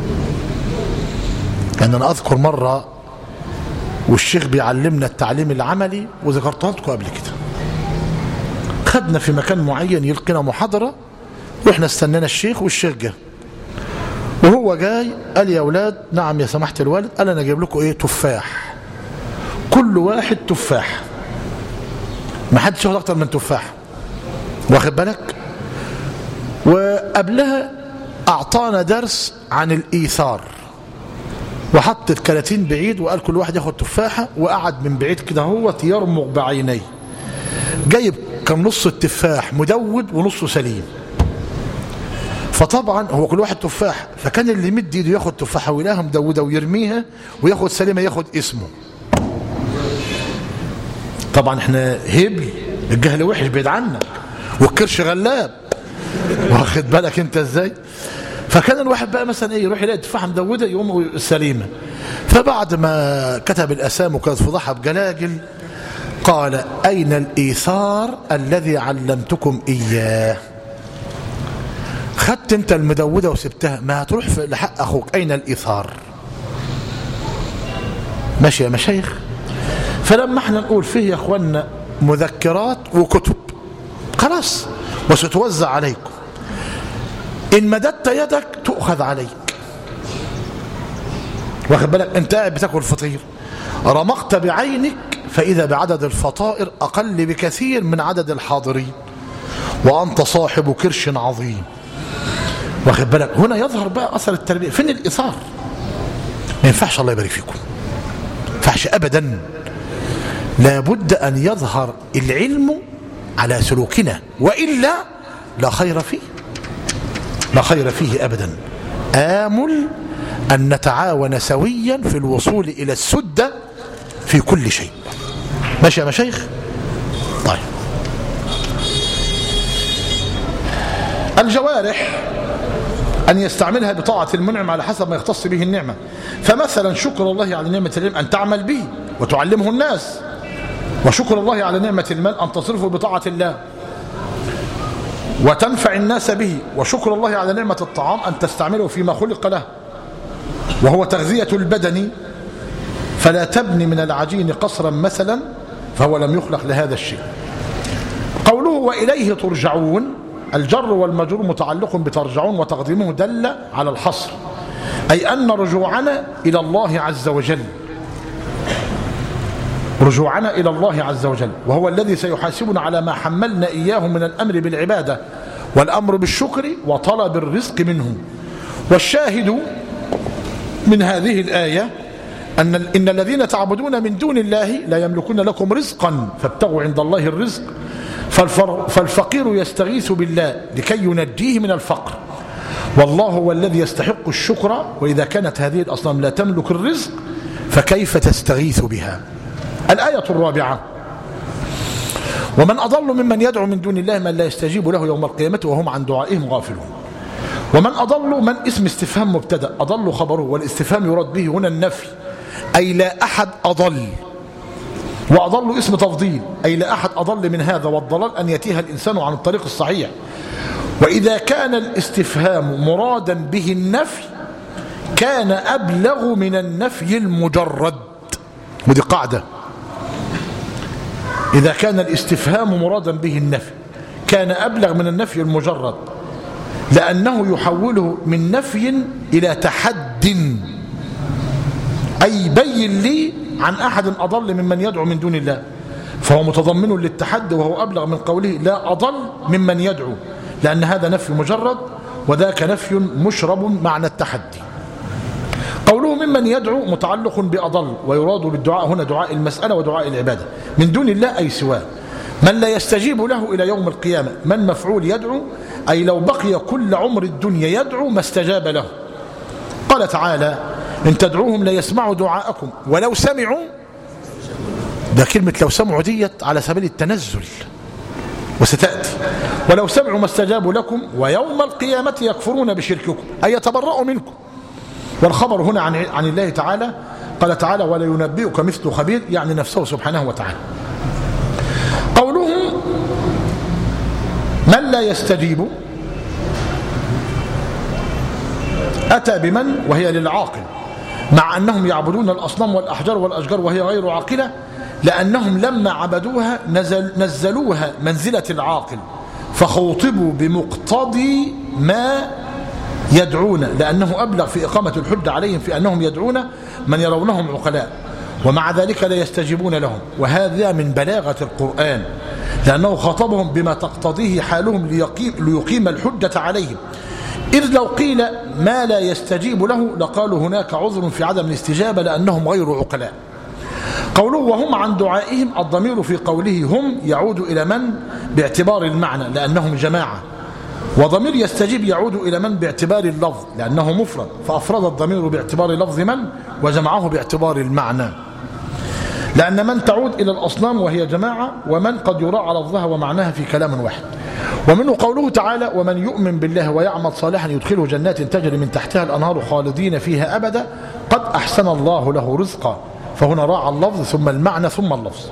لأن أنا أذكر مرة والشيخ بيعلمنا التعليم العملي وذكرتها لكم قبل كده، خدنا في مكان معين يلقينا محاضرة وإحنا استنينا الشيخ، والشيخ جه وهو جاي قال يا أولاد، نعم يا سماحة الوالد، قال أنا جايب لكم إيه؟ تفاح، كل واحد تفاح، ما حدش ياخد أكتر من تفاح، واخد بالك؟ وقبلها أعطانا درس عن الإيثار وحط الكراتين بعيد وقال كل واحد ياخد تفاحة، وقعد من بعيد كده هو يرمق بعينيه، جايب كان نص التفاح مدود ونصه سليم. فطبعا هو كل واحد تفاح، فكان اللي يمد ايده ياخد تفاحة ويلاها مدودة ويرميها، وياخد سليمة ياخد اسمه. طبعا احنا هبل، الجهل وحش بعيد عنا، والكرش غلاب، واخد بالك انت ازاي؟ فكان الواحد بقى مثلا ايه، يروح يلاقي تفاحة مدودة يقوم سليمة. فبعد ما كتب الاسامي وكانت فضحها بجلاجل قال أين الإيثار الذي علمتكم إياه؟ خدت انت المدودة وسبتها، ما هتروح لحق أخوك، أين الإيثار؟ ماشي يا مشايخ؟ فلما احنا نقول فيه يا أخوانا مذكرات وكتب خلاص وستوزع عليكم، إن مددت يدك تؤخذ عليك، واخد بالك؟ انت قاعد بتاكل فطير، رمقت بعينك فإذا بعدد الفطائر أقل بكثير من عدد الحاضرين، وأنت صاحب كرش عظيم، واخد بالك؟ هنا يظهر بقى أثر التربية. فين الإيثار؟ ما ينفعش، الله يبارك فيكم، ما ينفعش أبدا، لابد أن يظهر العلم على سلوكنا، وإلا لا خير فيه، لا خير فيه أبدا. آمل أن نتعاون سويا في الوصول إلى السدة في كل شيء. ماشي يا مشايخ؟ طيب، الجوارح أن يستعملها بطاعة المنعم على حسب ما يختص به النعمة. فمثلا شكر الله على نعمة العلم أن تعمل به وتعلمه الناس، وشكر الله على نعمة المال أن تصرفه بطاعة الله وتنفع الناس به، وشكر الله على نعمة الطعام أن تستعمله فيما خلق له وهو تغذية البدن، فلا تبني من العجين قصرا مثلا فهو لم يخلق لهذا الشيء. قوله وإليه ترجعون، الجر والمجرور متعلق بترجعون، وتقديمه دل على الحصر، أي أن رجوعنا إلى الله عز وجل، رجوعنا إلى الله عز وجل، وهو الذي سيحاسبنا على ما حملنا إياه من الأمر بالعبادة والأمر بالشكر وطلب الرزق منه. والشاهد من هذه الآية أن إن الذين تعبدون من دون الله لا يملكون لكم رزقا فابتغوا عند الله الرزق، فالفقير يستغيث بالله لكي ينجيه من الفقر، والله هو الذي يستحق الشكر، وإذا كانت هذه الأصنام لا تملك الرزق فكيف تستغيث بها؟ الآية الرابعة ومن أضل ممن يدعو من دون الله من لا يستجيب له يوم القيامة وهم عن دعائهم غافلون. ومن أضل من اسم استفهام مبتدأ، أضل خبره، والاستفهام يراد به هنا النفي، أي لا أحد أضل، وأضل اسم تفضيل، أي لا أحد أضل من هذا، والضلال أن يتيه الإنسان عن الطريق الصحيح. وإذا كان الاستفهام مرادا به النفي كان أبلغ من النفي المجرد، ودي قاعدة، إذا كان الاستفهام مرادا به النفي كان أبلغ من النفي المجرد، لأنه يحوله من نفي إلى تحد، أي بين لي عن أحد أضل ممن يدعو من دون الله، فهو متضمن للتحدي، وهو أبلغ من قوله لا أضل ممن يدعو، لأن هذا نفي مجرد وذاك نفي مشرب معنى التحدي. قوله ممن يدعو متعلق بأضل، ويراد بالدعاء هنا دعاء المسألة ودعاء العبادة من دون الله أي سواه. من لا يستجيب له إلى يوم القيامة، من مفعول يدعو، أي لو بقي كل عمر الدنيا يدعو ما استجاب له. قال تعالى إن تدعوهم لا يسمعوا دعاءكم ولو سمعوا، ده كلمة لو سمعوا ديت على سبيل التنزل وستأتي، ولو سمعوا ما استجابوا لكم ويوم القيامة يكفرون بشرككم أي يتبرأوا منكم. والخبر هنا عن, عن الله تعالى، قال تعالى ولا ينبئك مثل خبير، يعني نفسه سبحانه وتعالى. قوله من لا يستجيب أتى بمن وهي للعاقل، مع أنهم يعبدون الأصنام والأحجار والأشجار وهي غير عاقلة، لأنهم لما عبدوها نزل نزلوها منزلة العاقل فخوطبوا بمقتضي ما يدعون، لأنه أبلغ في إقامة الحجة عليهم في أنهم يدعون من يرونهم عقلاء، ومع ذلك لا يستجيبون لهم. وهذا من بلاغة القرآن، لأنه خاطبهم بما تقتضيه حالهم ليقيم, ليقيم الحجة عليهم. إذ لو قيل ما لا يستجيب له لقالوا هناك عذر في عدم الاستجابة لأنهم غير عقلاء. قوله وهم عن دعائهم، الضمير في قوله هم يعود إلى من باعتبار المعنى لأنهم جماعة، وضمير يستجيب يعود إلى من باعتبار اللفظ لأنه مفرد، فأفرد الضمير باعتبار لفظ من وجمعه باعتبار المعنى، لأن من تعود إلى الأصنام وهي جماعة، ومن قد يراعى لفظها ومعناها في كلام واحد. ومنه قوله تعالى ومن يؤمن بالله ويعمل صالحا يدخله جنات تجري من تحتها الأنهار خالدين فيها أبدا قد أحسن الله له رزقا، فهنا راعى اللفظ ثم المعنى ثم اللفظ.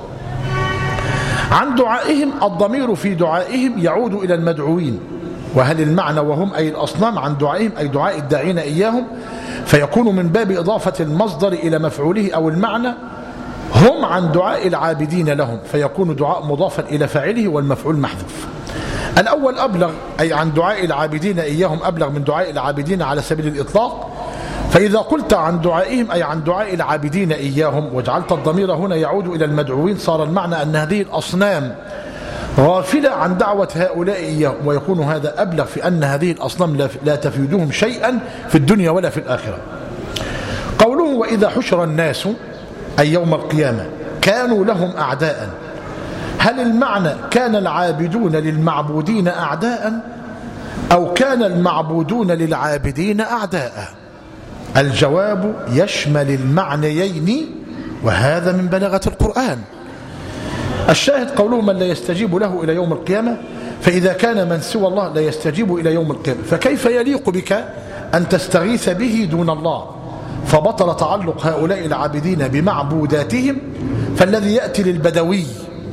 عن دعائهم، الضمير في دعائهم يعود إلى المدعوين، وهل المعنى وهم أي الأصنام عن دعائهم أي دعاء الداعين إياهم، فيكون من باب إضافة المصدر إلى مفعوله أو المعنى. هم عن دعاء العابدين لهم، فيكون دعاء مضافا إلى فاعله والمفعول محذوف. الأول أبلغ، أي عن دعاء العابدين إياهم أبلغ من دعاء العابدين على سبيل الإطلاق، فإذا قلت عن دعائهم أي عن دعاء العابدين إياهم وجعلت الضمير هنا يعود إلى المدعوين، صار المعنى أن هذه الأصنام غافلة عن دعوة هؤلاء إياهم، ويكون هذا أبلغ في أن هذه الأصنام لا تفيدهم شيئا في الدنيا ولا في الآخرة. قوله وإذا حشر الناس أي يوم القيامة كانوا لهم أعداء، هل المعنى كان العابدون للمعبودين أعداء أو كان المعبودون للعابدين أعداء؟ الجواب يشمل المعنيين، وهذا من بلاغة القرآن. الشاهد قوله من لا يستجيب له إلى يوم القيامة، فإذا كان من سوى الله لا يستجيب إلى يوم القيامة فكيف يليق بك أن تستغيث به دون الله؟ فبطل تعلق هؤلاء العابدين بمعبوداتهم. فالذي يأتي للبدوي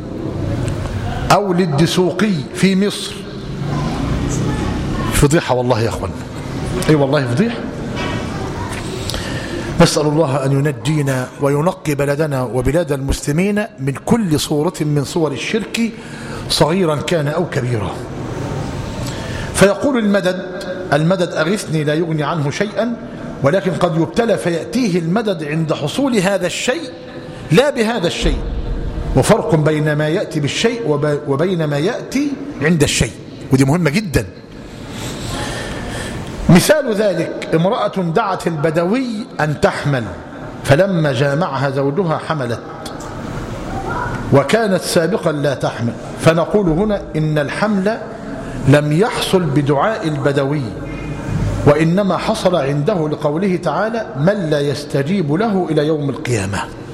أو للدسوقي في مصر فضيحة والله يا أخوان، أي والله فضيحة. نسأل الله أن ينجينا وينقي بلدنا وبلاد المسلمين من كل صورة من صور الشرك صغيرا كان أو كبيرا. فيقول المدد المدد أغثني لا يغني عنه شيئا، ولكن قد يبتلى فيأتيه المدد عند حصول هذا الشيء لا بهذا الشيء، وفرق بين ما يأتي بالشيء وبين ما يأتي عند الشيء، ودي مهمة جدا. مثال ذلك امرأة دعت البدوي أن تحمل، فلما جامعها زوجها حملت وكانت سابقا لا تحمل، فنقول هنا إن الحمل لم يحصل بدعاء البدوي، وإنما حصل عنده لقوله تعالى من لا يستجيب له إلى يوم القيامة.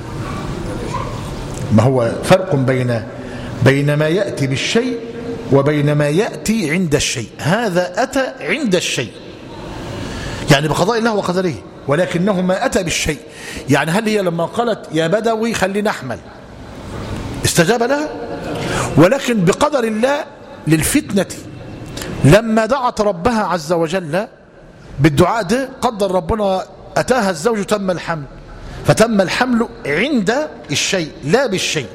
ما هو فرق بين بين ما يأتي بالشيء وبين ما يأتي عند الشيء. هذا أتى عند الشيء يعني بقضاء الله وقدره، ولكنه ما أتى بالشيء. يعني هل هي لما قالت يا بدوي خلينا نحمل استجاب لها؟ ولكن بقدر الله للفتنة لما دعت ربها عز وجل بالدعاء ده قدر ربنا أتاها الزوج تم الحمل، فتم الحمل عند الشيء لا بالشيء.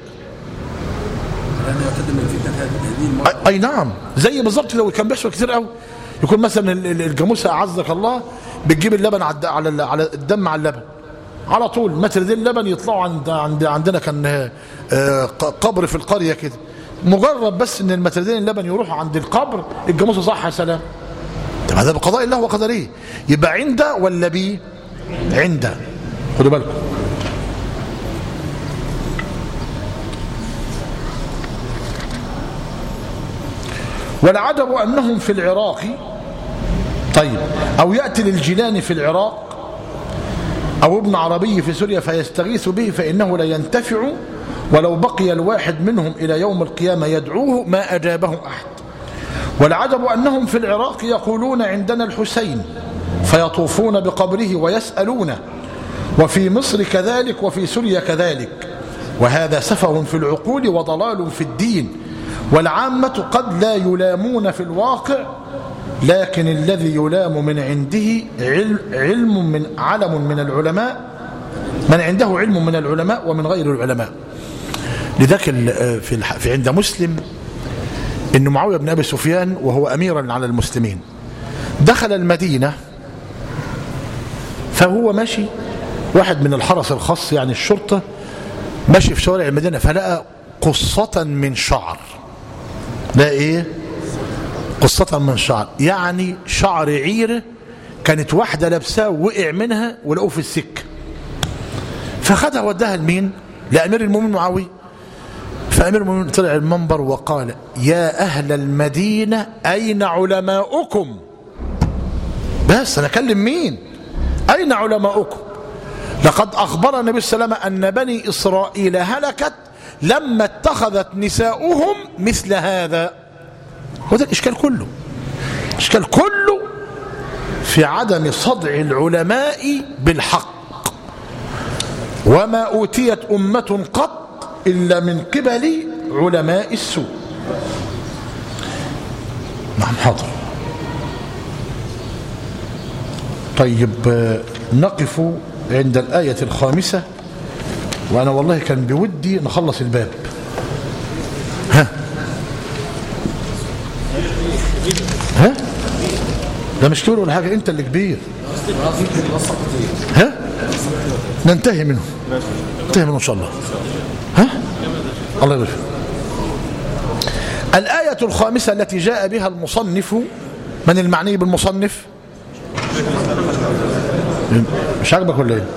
أي نعم، زي بالضبط لو كان بيحصل كتير قوي، يكون مثلا الجاموسة أعزك الله بتجيب اللبن على على الدم على اللبن على طول، متردين اللبن يطلعوا عند عند عندنا كان قبر في القرية كده، مجرد بس ان المتردين اللبن يروحوا عند القبر الجاموسة صح يا سلام. طب هذا بقضاء الله وقدره، يبقى عند ولا بي؟ عند. خدوا بالكم. والعجب أنهم في العراق، طيب، أو يأتي للجيلاني في العراق أو ابن عربي في سوريا فيستغيث به فإنه لا ينتفع ولو بقي الواحد منهم إلى يوم القيامة يدعوه ما أجابه أحد. والعجب أنهم في العراق يقولون عندنا الحسين فيطوفون بقبره ويسألونه، وفي مصر كذلك وفي سوريا كذلك، وهذا سفه في العقول وضلال في الدين. والعامة قد لا يلامون في الواقع، لكن الذي يلام من عنده علم من علم من العلماء، من عنده علم من العلماء ومن غير العلماء. لذلك في في عند مسلم إن معاوية بن أبي سفيان وهو أميرا على المسلمين دخل المدينة، فهو ماشي، واحد من الحرس الخاص يعني الشرطة ماشي في شوارع المدينة فلقى قصة من شعر. لا إيه؟ قصة من شعر، يعني شعر عير كانت واحدة لابساه وقع منها ولقوه في السكة، فخدها وداها لمين؟ لأمير المؤمنين معاوية. فأمير المؤمنين طلع المنبر وقال: يا أهل المدينة أين علماؤكم؟ بس أنا أكلم مين؟ أين علماؤكم؟ لقد أخبر النبي صلى الله عليه وسلم أن بني إسرائيل هلكت لما اتخذت نساؤهم مثل هذا. وده الإشكال كله، الإشكال كله في عدم صدع العلماء بالحق. وما أوتيت أمة قط إلا من قبل علماء السوء. نعم حاضر. طيب نقف عند الآية الخامسة، وأنا والله كان بودي نخلص الباب. ها ها ده مش كبير ولا حاجة، أنت اللي كبير. ها ننتهي منه، ننتهي منه إن شاء الله. ها الله يبارك. الآية الخامسة التي جاء بها المصنف، من المعني بالمصنف؟ مش عاجبك ولا ايه؟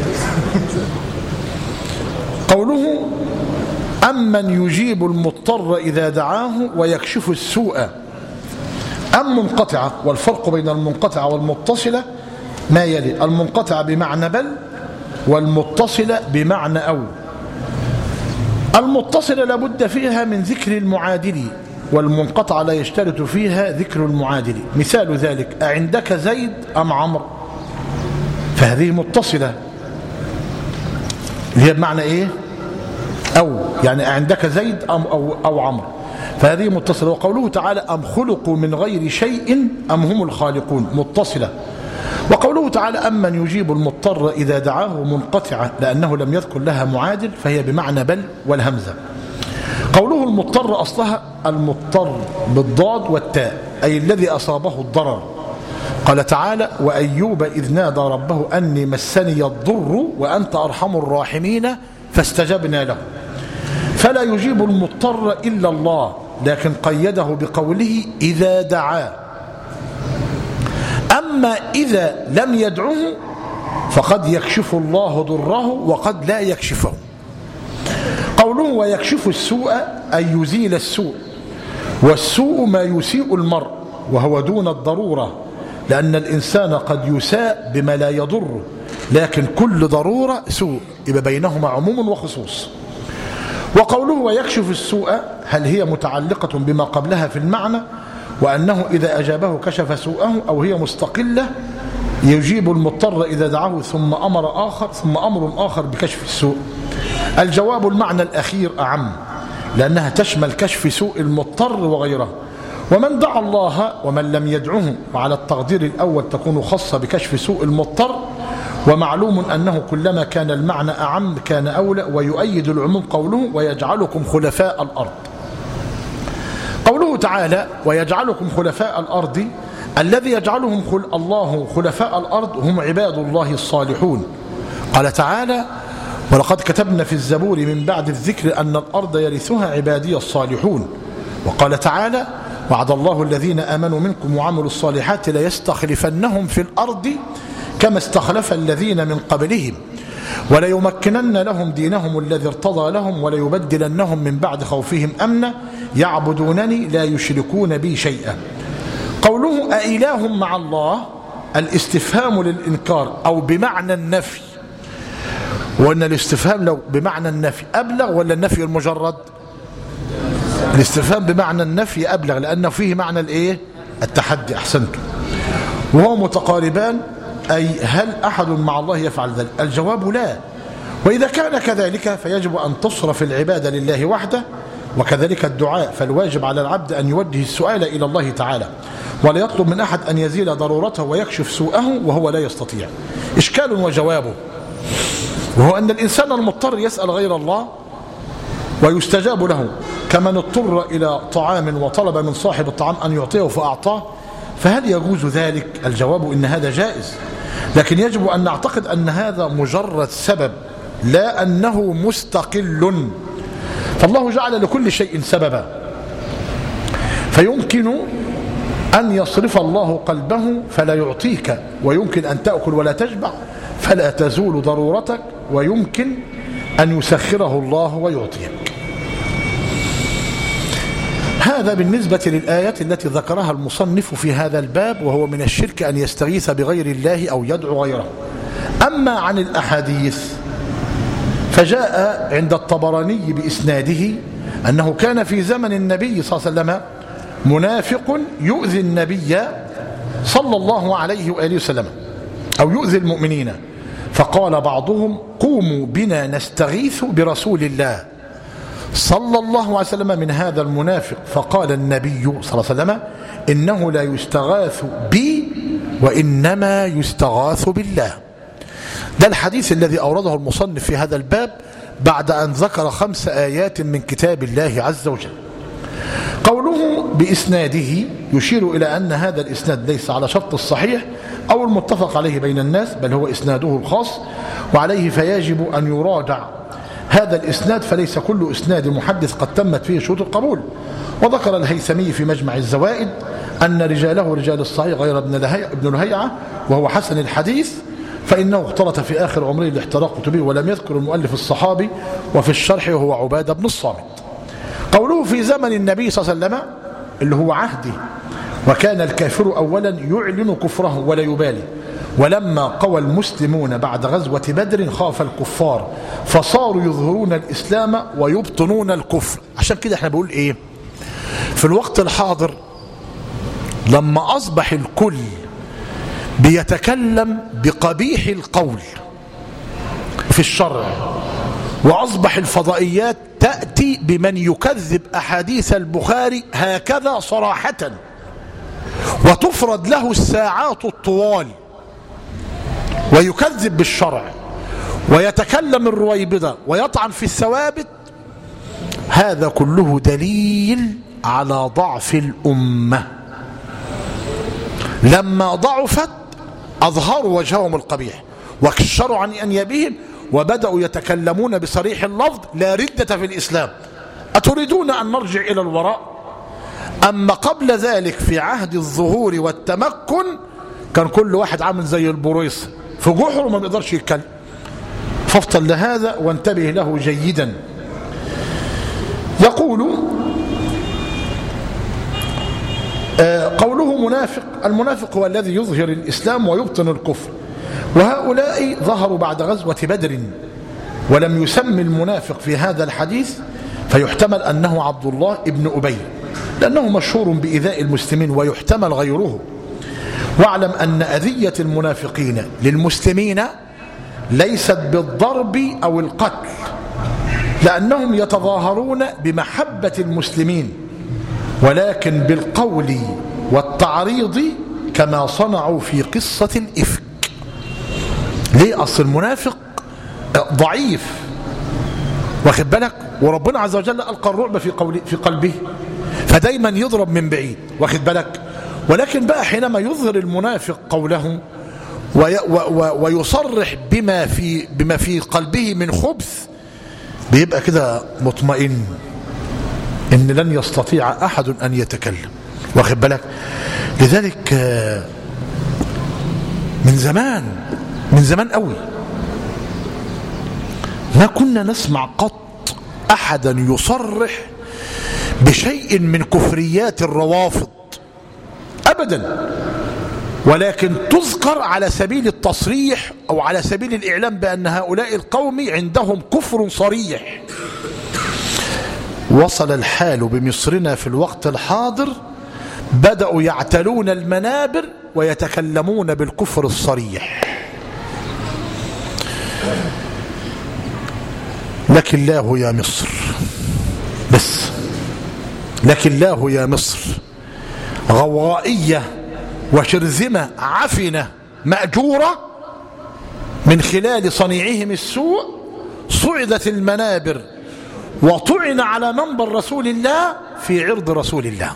قوله: أمن يجيب المضطر إذا دعاه ويكشف السوء. أم منقطعة، والفرق بين المنقطعة والمتصلة ما يلي: المنقطعة بمعنى بل، والمتصلة بمعنى أو. المتصلة لابد فيها من ذكر المعادل، والمنقطعة لا يشترط فيها ذكر المعادل. مثال ذلك: أعندك زيد أم عمرو؟ فهذه متصلة اللي هي بمعنى إيه؟ أو، يعني أعندك زيد أم أو, أو عمرو، فهذه متصلة. وقوله تعالى: أم خلقوا من غير شيء أم هم الخالقون، متصلة. وقوله تعالى: أمن يجيب المضطر إذا دعاه، منقطعة لأنه لم يذكر لها معادل، فهي بمعنى بل والهمزة. قوله المضطر أصلها المضطر بالضاد والتاء، أي الذي أصابه الضرر. قال تعالى: وأيوب إذ نادى ربه أني مسني الضر وأنت أرحم الراحمين فاستجبنا له. فلا يجيب المضطر إلا الله، لكن قيده بقوله إذا دعاه. أما إذا لم يدعه فقد يكشف الله ضره وقد لا يكشفه. قوله ويكشف السوء أي يزيل السوء، والسوء ما يسيء المرء وهو دون الضرورة، لأن الإنسان قد يساء بما لا يضره، لكن كل ضرورة سوء، يبقى بينهما عموم وخصوص. وقوله ويكشف السوء هل هي متعلقة بما قبلها في المعنى، وأنه إذا أجابه كشف سوءه، أو هي مستقلة يجيب المضطر إذا دعاه ثم أمر آخر ثم أمر آخر بكشف السوء؟ الجواب المعنى الأخير أعم، لأنها تشمل كشف سوء المضطر وغيره. ومن دعا الله ومن لم يدعه، وعلى التقدير الأول تكون خاصة بكشف سوء المضطر، ومعلوم أنه كلما كان المعنى أعم كان أولى. ويؤيد العموم قوله ويجعلكم خلفاء الأرض. قوله تعالى ويجعلكم خلفاء الأرض، الذي يجعلهم خل... الله خلفاء الأرض هم عباد الله الصالحون. قال تعالى ولقد كتبنا في الزبور من بعد الذكر أن الأرض يرثها عبادي الصالحون. وقال تعالى وعد الله الذين آمنوا منكم وعملوا الصالحات ليستخلفنهم في الأرض كما استخلف الذين من قبلهم وليمكنن لهم دينهم الذي ارتضى لهم وليبدلنهم من بعد خوفهم أمنا يعبدونني لا يشركون بي شيئا. قوله أإله مع الله الاستفهام للإنكار أو بمعنى النفي، وأن الاستفهام لو بمعنى النفي أبلغ ولا النفي المجرد؟ الاستفهام بمعنى النفي أبلغ لأنه فيه معنى الإيه؟ التحدي. أحسنتم. وهو متقاربان، أي هل أحد مع الله يفعل ذلك؟ الجواب لا. وإذا كان كذلك فيجب أن تصرف العبادة لله وحده، وكذلك الدعاء، فالواجب على العبد أن يوجه السؤال إلى الله تعالى ولا يطلب من أحد أن يزيل ضرورته ويكشف سوءه وهو لا يستطيع. إشكال وجوابه، وهو أن الإنسان المضطر يسأل غير الله ويستجاب له، كمن اضطر إلى طعام وطلب من صاحب الطعام أن يعطيه فأعطاه، فهل يجوز ذلك؟ الجواب إن هذا جائز، لكن يجب أن نعتقد أن هذا مجرد سبب لا أنه مستقل. فالله جعل لكل شيء سببا، فيمكن أن يصرف الله قلبه فلا يعطيك، ويمكن أن تأكل ولا تشبع فلا تزول ضرورتك، ويمكن أن يسخره الله ويعطيك. هذا بالنسبة للآيات التي ذكرها المصنف في هذا الباب، وهو من الشرك أن يستغيث بغير الله أو يدعو غيره. أما عن الأحاديث فجاء عند الطبراني بإسناده أنه كان في زمن النبي صلى الله عليه وسلم منافق يؤذي النبي صلى الله عليه وآله وسلم أو يؤذي المؤمنين، فقال بعضهم قوموا بنا نستغيث برسول الله صلى الله عليه وسلم من هذا المنافق، فقال النبي صلى الله عليه وسلم إنه لا يستغاث بي وإنما يستغاث بالله. ده الحديث الذي أورده المصنف في هذا الباب بعد أن ذكر خمس آيات من كتاب الله عز وجل. قوله بإسناده يشير إلى أن هذا الإسناد ليس على شرط الصحيح أو المتفق عليه بين الناس، بل هو إسناده الخاص، وعليه فيجب أن يراجع هذا الإسناد، فليس كل إسناد محدث قد تمت فيه شروط القبول. وذكر الهيثمي في مجمع الزوائد أن رجاله رجال الصحيح غير ابن لهيعة وهو حسن الحديث، فإنه اختلط في آخر عمره لاحتراق كتبه، ولم يذكر المؤلف الصحابي، وفي الشرح وهو عبادة بن الصامت. قوله في زمن النبي صلى الله عليه وسلم اللي هو عهده، وكان الكافر أولا يعلن كفره ولا يبالي، ولما قوى المسلمون بعد غزوة بدر خاف الكفار فصاروا يظهرون الإسلام ويبطنون الكفر. عشان كده احنا بقول ايه في الوقت الحاضر، لما أصبح الكل بيتكلم بقبيح القول في الشرع، وأصبح الفضائيات تأتي بمن يكذب أحاديث البخاري هكذا صراحة، وتفرض له الساعات الطوال، ويكذب بالشرع ويتكلم الرويبضة ويطعن في الثوابت، هذا كله دليل على ضعف الأمة. لما ضعفت أظهروا وجههم القبيح وكشروا عن أنيابهم وبدأوا يتكلمون بصريح اللفظ لا ردة في الإسلام. أتريدون أن نرجع إلى الوراء؟ أما قبل ذلك في عهد الظهور والتمكن كان كل واحد عامل زي البريص في جحر وما بيقدرش يتكلم. فافطن لهذا وانتبه له جيدا. يقول آه قوله منافق، المنافق هو الذي يظهر الإسلام ويبطن الكفر، وهؤلاء ظهروا بعد غزوة بدر ولم يسمي المنافق في هذا الحديث، فيحتمل أنه عبد الله ابن أبي لأنه مشهور بإيذاء المسلمين، ويحتمل غيره. واعلم أن أذية المنافقين للمسلمين ليست بالضرب أو القتل، لأنهم يتظاهرون بمحبة المسلمين، ولكن بالقول والتعريض كما صنعوا في قصة الإفك. ليه؟ أصل المنافق ضعيف، واخد بالك، وربنا عز وجل ألقى الرعب في, قول في قلبه، فدايما يضرب من بعيد، واخد بالك. ولكن بقى حينما يظهر المنافق قوله وي ويصرح بما في, بما في قلبه من خبث، بيبقى كده مطمئن إن لن يستطيع أحد أن يتكلم، واخد بالك. لذلك من زمان من زمان قوي ما كنا نسمع قط أحدا يصرح بشيء من كفريات الروافض أبدا، ولكن تذكر على سبيل التصريح أو على سبيل الإعلام بأن هؤلاء القوم عندهم كفر صريح. وصل الحال بمصرنا في الوقت الحاضر بدأوا يعتلون المنابر ويتكلمون بالكفر الصريح. لك الله يا مصر، بس لك الله يا مصر غوائية وشرذمة عفنة مأجورة من خلال صنيعهم السوء صعدت المنابر وطعن على منبر رسول الله في عرض رسول الله.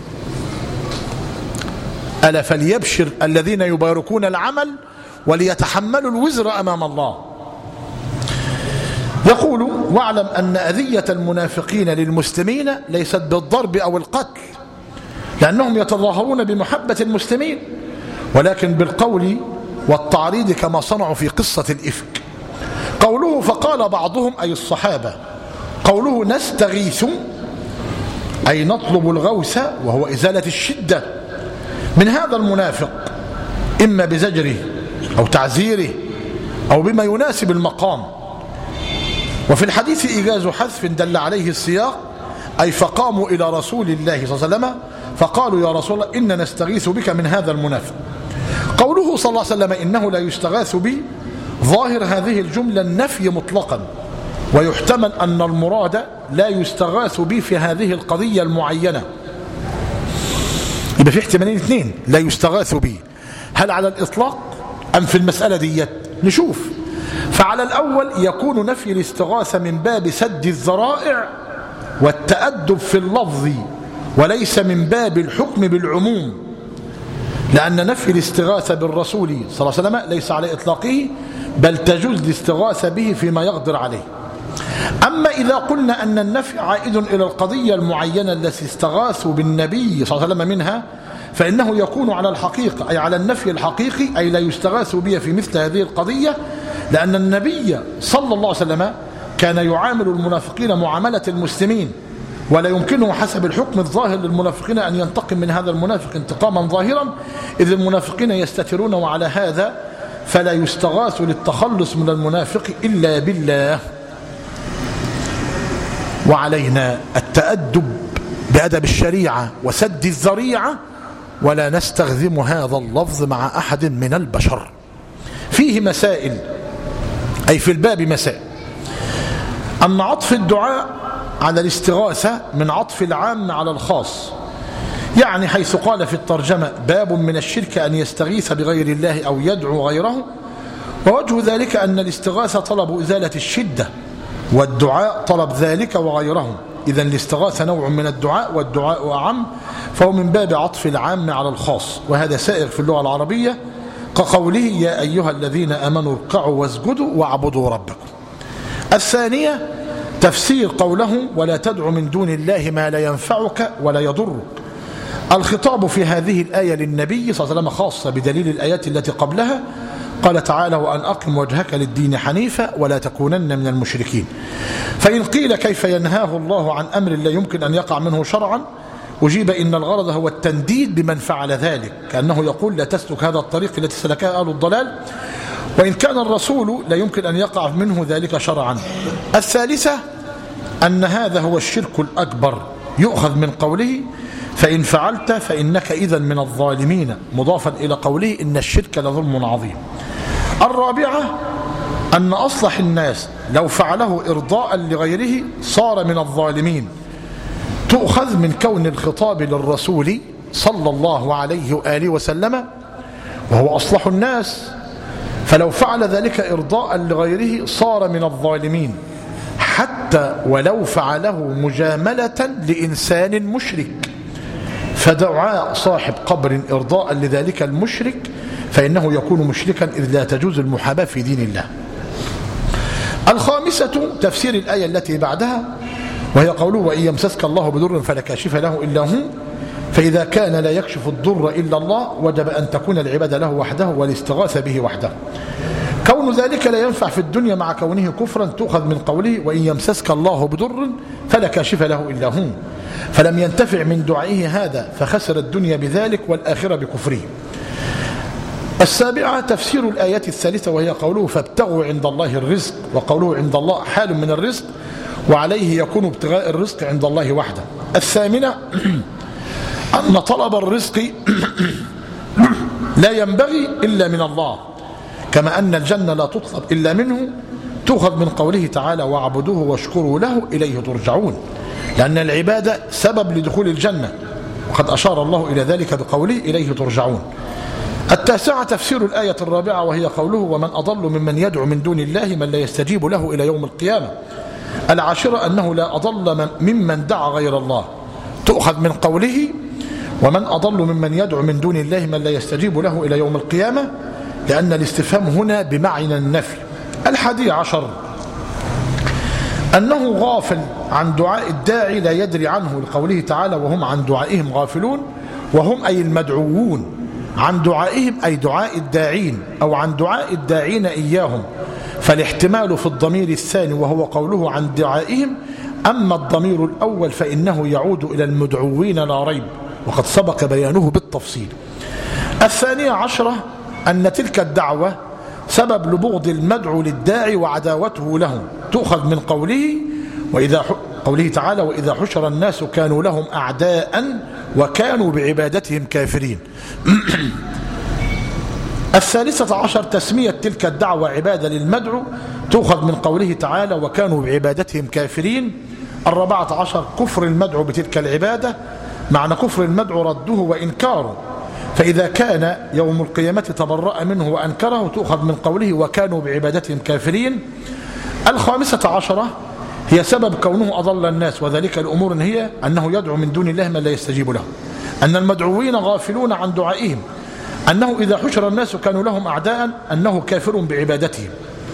ألا فليبشر الذين يباركون العمل وليتحملوا الوزر أمام الله. يقول: واعلم أن أذية المنافقين للمسلمين ليست بالضرب أو القتل، لأنهم يتظاهرون بمحبة المسلمين، ولكن بالقول والتعريض كما صنعوا في قصة الإفك. قوله فقال بعضهم أي الصحابة، قوله نستغيث أي نطلب الغوث وهو إزالة الشدة من هذا المنافق، إما بزجره أو تعزيره أو بما يناسب المقام. وفي الحديث إيجاز حذف دل عليه السياق، أي فقاموا إلى رسول الله صلى الله عليه وسلم فقالوا يا رسول الله إن نستغيث بك من هذا المنافق. قوله صلى الله عليه وسلم إنه لا يستغاث بي، ظاهر هذه الجملة النفي مطلقا، ويحتمل أن المراد لا يستغاث بي في هذه القضية المعينة. يبقى في احتمالين اثنين، لا يستغاث بي، هل على الإطلاق أم في المسألة ديت؟ نشوف. فعلى الأول يكون نفي الاستغاثة من باب سد الذرائع والتأدب في اللفظ، وليس من باب الحكم بالعموم، لأن نفي الاستغاثة بالرسول صلى الله عليه وسلم ليس على إطلاقه، بل تجوز الاستغاثة به فيما يقدر عليه. أما إذا قلنا أن النفي عائد إلى القضية المعينة التي استغاثوا بالنبي صلى الله عليه وسلم منها، فإنه يكون على الحقيقة أي على النفي الحقيقي، أي لا يستغاث به في مثل هذه القضية، لأن النبي صلى الله عليه وسلم كان يعامل المنافقين معاملة المسلمين، ولا يمكنه حسب الحكم الظاهر للمنافقين أن ينتقم من هذا المنافق انتقاما ظاهرا، إذ المنافقين يستترون، وعلى هذا فلا يستغاث للتخلص من المنافق إلا بالله. وعلينا التأدب بأدب الشريعة وسد الذريعة، ولا نستخدم هذا اللفظ مع أحد من البشر. فيه مسائل، أي في الباب مسائل. أن عطف الدعاء على الاستغاثة من عطف العام على الخاص، يعني حيث قال في الترجمة باب من الشرك أن يستغيث بغير الله أو يدعو غيره، ووجه ذلك أن الاستغاثة طلب إزالة الشدة، والدعاء طلب ذلك وغيره. إذن الاستغاثة نوع من الدعاء، والدعاء أعم، فهو من باب عطف العام على الخاص، وهذا سائر في اللغة العربية، كقوله يا أيها الذين آمنوا اركعوا واسجدوا واعبدوا ربكم. الثانية تفسير قوله ولا تدع من دون الله ما لا ينفعك ولا يضرك. الخطاب في هذه الآية للنبي صلى الله عليه وسلم خاصة بدليل الآيات التي قبلها، قال تعالى وأن أقم وجهك للدين حنيفا ولا تكونن من المشركين. فإن قيل كيف ينهاه الله عن أمر لا يمكن أن يقع منه شرعا، أجيب إن الغرض هو التنديد بمن فعل ذلك، كأنه يقول لا تسلك هذا الطريق التي سلكها أهل الضلال، وإن كان الرسول لا يمكن أن يقع منه ذلك شرعا. الثالثة أن هذا هو الشرك الأكبر، يؤخذ من قوله فإن فعلت فإنك إذا من الظالمين، مضافا إلى قوله إن الشرك لظلم عظيم. الرابعة أن أصلح الناس لو فعله إرضاء لغيره صار من الظالمين، تؤخذ من كون الخطاب للرسول صلى الله عليه وآله وسلم وهو أصلح الناس، فلو فعل ذلك إرضاء لغيره صار من الظالمين، حتى ولو فعله مجاملة لإنسان مشرك، فدعاء صاحب قبر إرضاء لذلك المشرك فإنه يكون مشركا، إذ لا تجوز المحاباة في دين الله. الخامسة تفسير الآية التي بعدها، وهي قوله وإن يمسسك الله بضر فلا كاشف له إلا هو فإذا كان لا يكشف الضر إلا الله وجب أن تكون العبادة له وحده والاستغاثة به وحده. كون ذلك لا ينفع في الدنيا مع كونه كفرا تؤخذ من قوله وإن يمسسك الله بضر فلا كاشف له إلا هو، فلم ينتفع من دعائه هذا فخسر الدنيا بذلك والآخرة بكفره. السابعة تفسير الآيات الثالثة وهي قوله فابتغوا عند الله الرزق، وقوله عند الله حال من الرزق وعليه يكون ابتغاء الرزق عند الله وحده. الثامنة أن طلب الرزق لا ينبغي إلا من الله، كما أن الجنة لا تطلب إلا منه، تؤخذ من قوله تعالى واعبدوه واشكروا له إليه ترجعون، لأن العبادة سبب لدخول الجنة، وقد أشار الله إلى ذلك بقوله إليه ترجعون. التاسعة تفسير الآية الرابعة وهي قوله ومن أضل ممن يدعو من دون الله من لا يستجيب له إلى يوم القيامة. العاشرة أنه لا أضل ممن دعا غير الله، تؤخذ من قوله ومن أضل ممن يدعو من دون الله من لا يستجيب له إلى يوم القيامة، لأن الاستفهام هنا بمعنى النفي. الحادي عشر أنه غافل عن دعاء الداعي لا يدري عنه، لقوله تعالى وهم عن دعائهم غافلون، وهم أي المدعوون، عن دعائهم أي دعاء الداعين أو عن دعاء الداعين إياهم، فالاحتمال في الضمير الثاني وهو قوله عن دعائهم، أما الضمير الأول فإنه يعود إلى المدعوين لا ريب، وقد سبق بيانه بالتفصيل. الثانية عشرة أن تلك الدعوة سبب لبغض المدعو للداعي وعداوته له، تؤخذ من قوله وإذا قوله تعالى وإذا حشر الناس كانوا لهم أعداء وكانوا بعبادتهم كافرين. الثالثة عشر تسمية تلك الدعوة عبادة للمدعو، تؤخذ من قوله تعالى وكانوا بعبادتهم كافرين. الرابعة عشر كفر المدعو بتلك العبادة، معنى كفر المدعو رده وإنكاره، فإذا كان يوم القيامة تبرأ منه وأنكره تؤخذ من قوله وكانوا بعبادتهم كافرين. الخامسة عشرة هي سبب كونه أضل الناس، وذلك الأمور هي أنه يدعو من دون الله من لا يستجيب له، أن المدعوين غافلون عن دعائهم، أنه إذا حشر الناس كانوا لهم أعداء، أنه كافر بعبادتهم.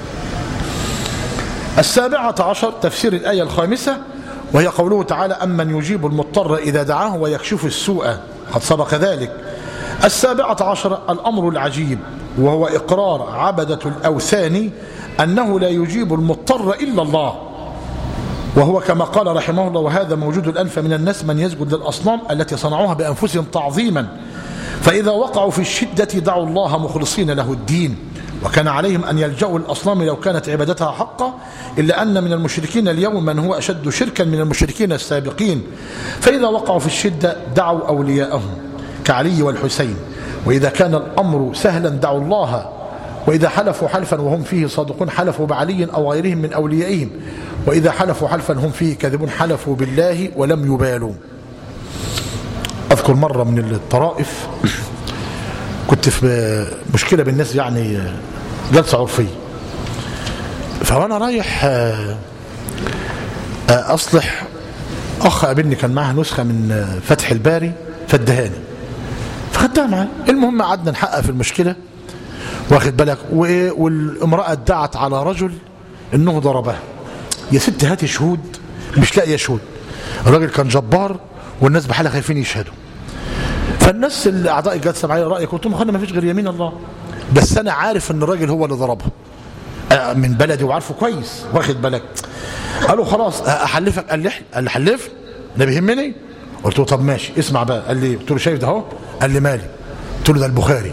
السابعة عشر تفسير الآية الخامسة وهي قوله تعالى أمن يجيب المضطر إذا دعاه ويكشف السوء، قد سبق ذلك. السابعة عشر الأمر العجيب وهو إقرار عبدة الأوثان أنه لا يجيب المضطر إلا الله، وهو كما قال رحمه الله وهذا موجود الآن، فمن الناس من يسجد للأصنام التي صنعوها بأنفسهم تعظيما، فإذا وقعوا في الشدة دعوا الله مخلصين له الدين، وكان عليهم أن يلجأوا الأصنام لو كانت عبادتها حقا، إلا أن من المشركين اليوم من هو أشد شركا من المشركين السابقين، فإذا وقعوا في الشدة دعوا أولياءهم كعلي والحسين، وإذا كان الأمر سهلا دعوا الله، وإذا حلفوا حلفا وهم فيه صادقون حلفوا بعلي أو غيرهم من أوليائهم، وإذا حلفوا حلفا هم فيه كاذبون حلفوا بالله ولم يبالوا. أذكر مرة من الطرائف كنت في مشكلة بالناس، يعني جلسة عرفية، فأنا رايح أصلح أخ قابلني كان معها نسخة من فتح الباري فادهاني، فخدتها معاه. المهم قعدنا نحقق في المشكلة، واخد بالك، والامرأة ادعت على رجل انه ضربها. يا ست هاتي شهود، مش لاقيه شهود. الراجل كان جبار والناس بحالها خايفين يشهدوا، فالناس اللي اعضاء الجلسه معايا رايك، قلت لهم خلنا ما فيش غير يمين الله، بس انا عارف ان الراجل هو اللي ضربها من بلدي وعارفه كويس، واخد بالك. قالوا خلاص احلفك، قال لي قال لي حلف ده بيهمني. قلت له طب ماشي اسمع بقى. قال لي، قلت له شايف ده اهو؟ قال لي مالي؟ قلت له ده البخاري،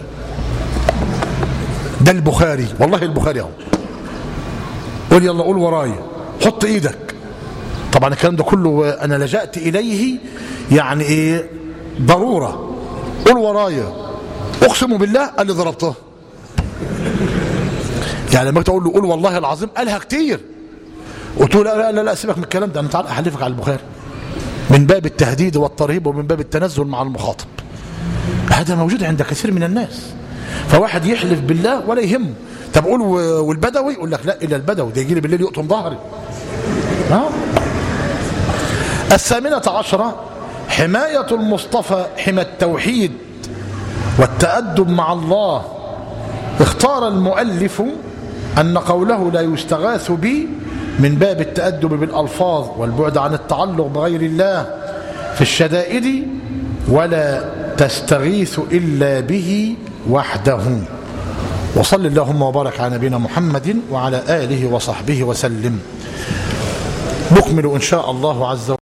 ده البخاري والله البخاري اهو. قول يلا قول ورايا، حط ايدك. طبعا الكلام ده كله انا لجأت اليه يعني ايه ضروره. قول ورايا. اقسم بالله قال لي ضربته. يعني لما تقول له قول والله العظيم قالها كتير. قلت له لا لا لا سيبك من الكلام ده، انا تعال احلفك على البخاري، من باب التهديد والترهيب ومن باب التنزل مع المخاطب. هذا موجود عند كثير من الناس، فواحد يحلف بالله ولا يهمه. طب قول والبدوي، يقول لك لا الا البدوي ده يجي لي بالليل يقطم ظهري. ها. الثامنة عشرة حماية المصطفى حمى التوحيد والتأدب مع الله. اختار المؤلف أن قوله لا يستغاث به من باب التأدب بالألفاظ والبعد عن التعلق بغير الله في الشدائد ولا تستغيث إلا به وحده. وصل اللهم وبارك على نبينا محمد وعلى آله وصحبه وسلم. نكمل إن شاء الله عز وجل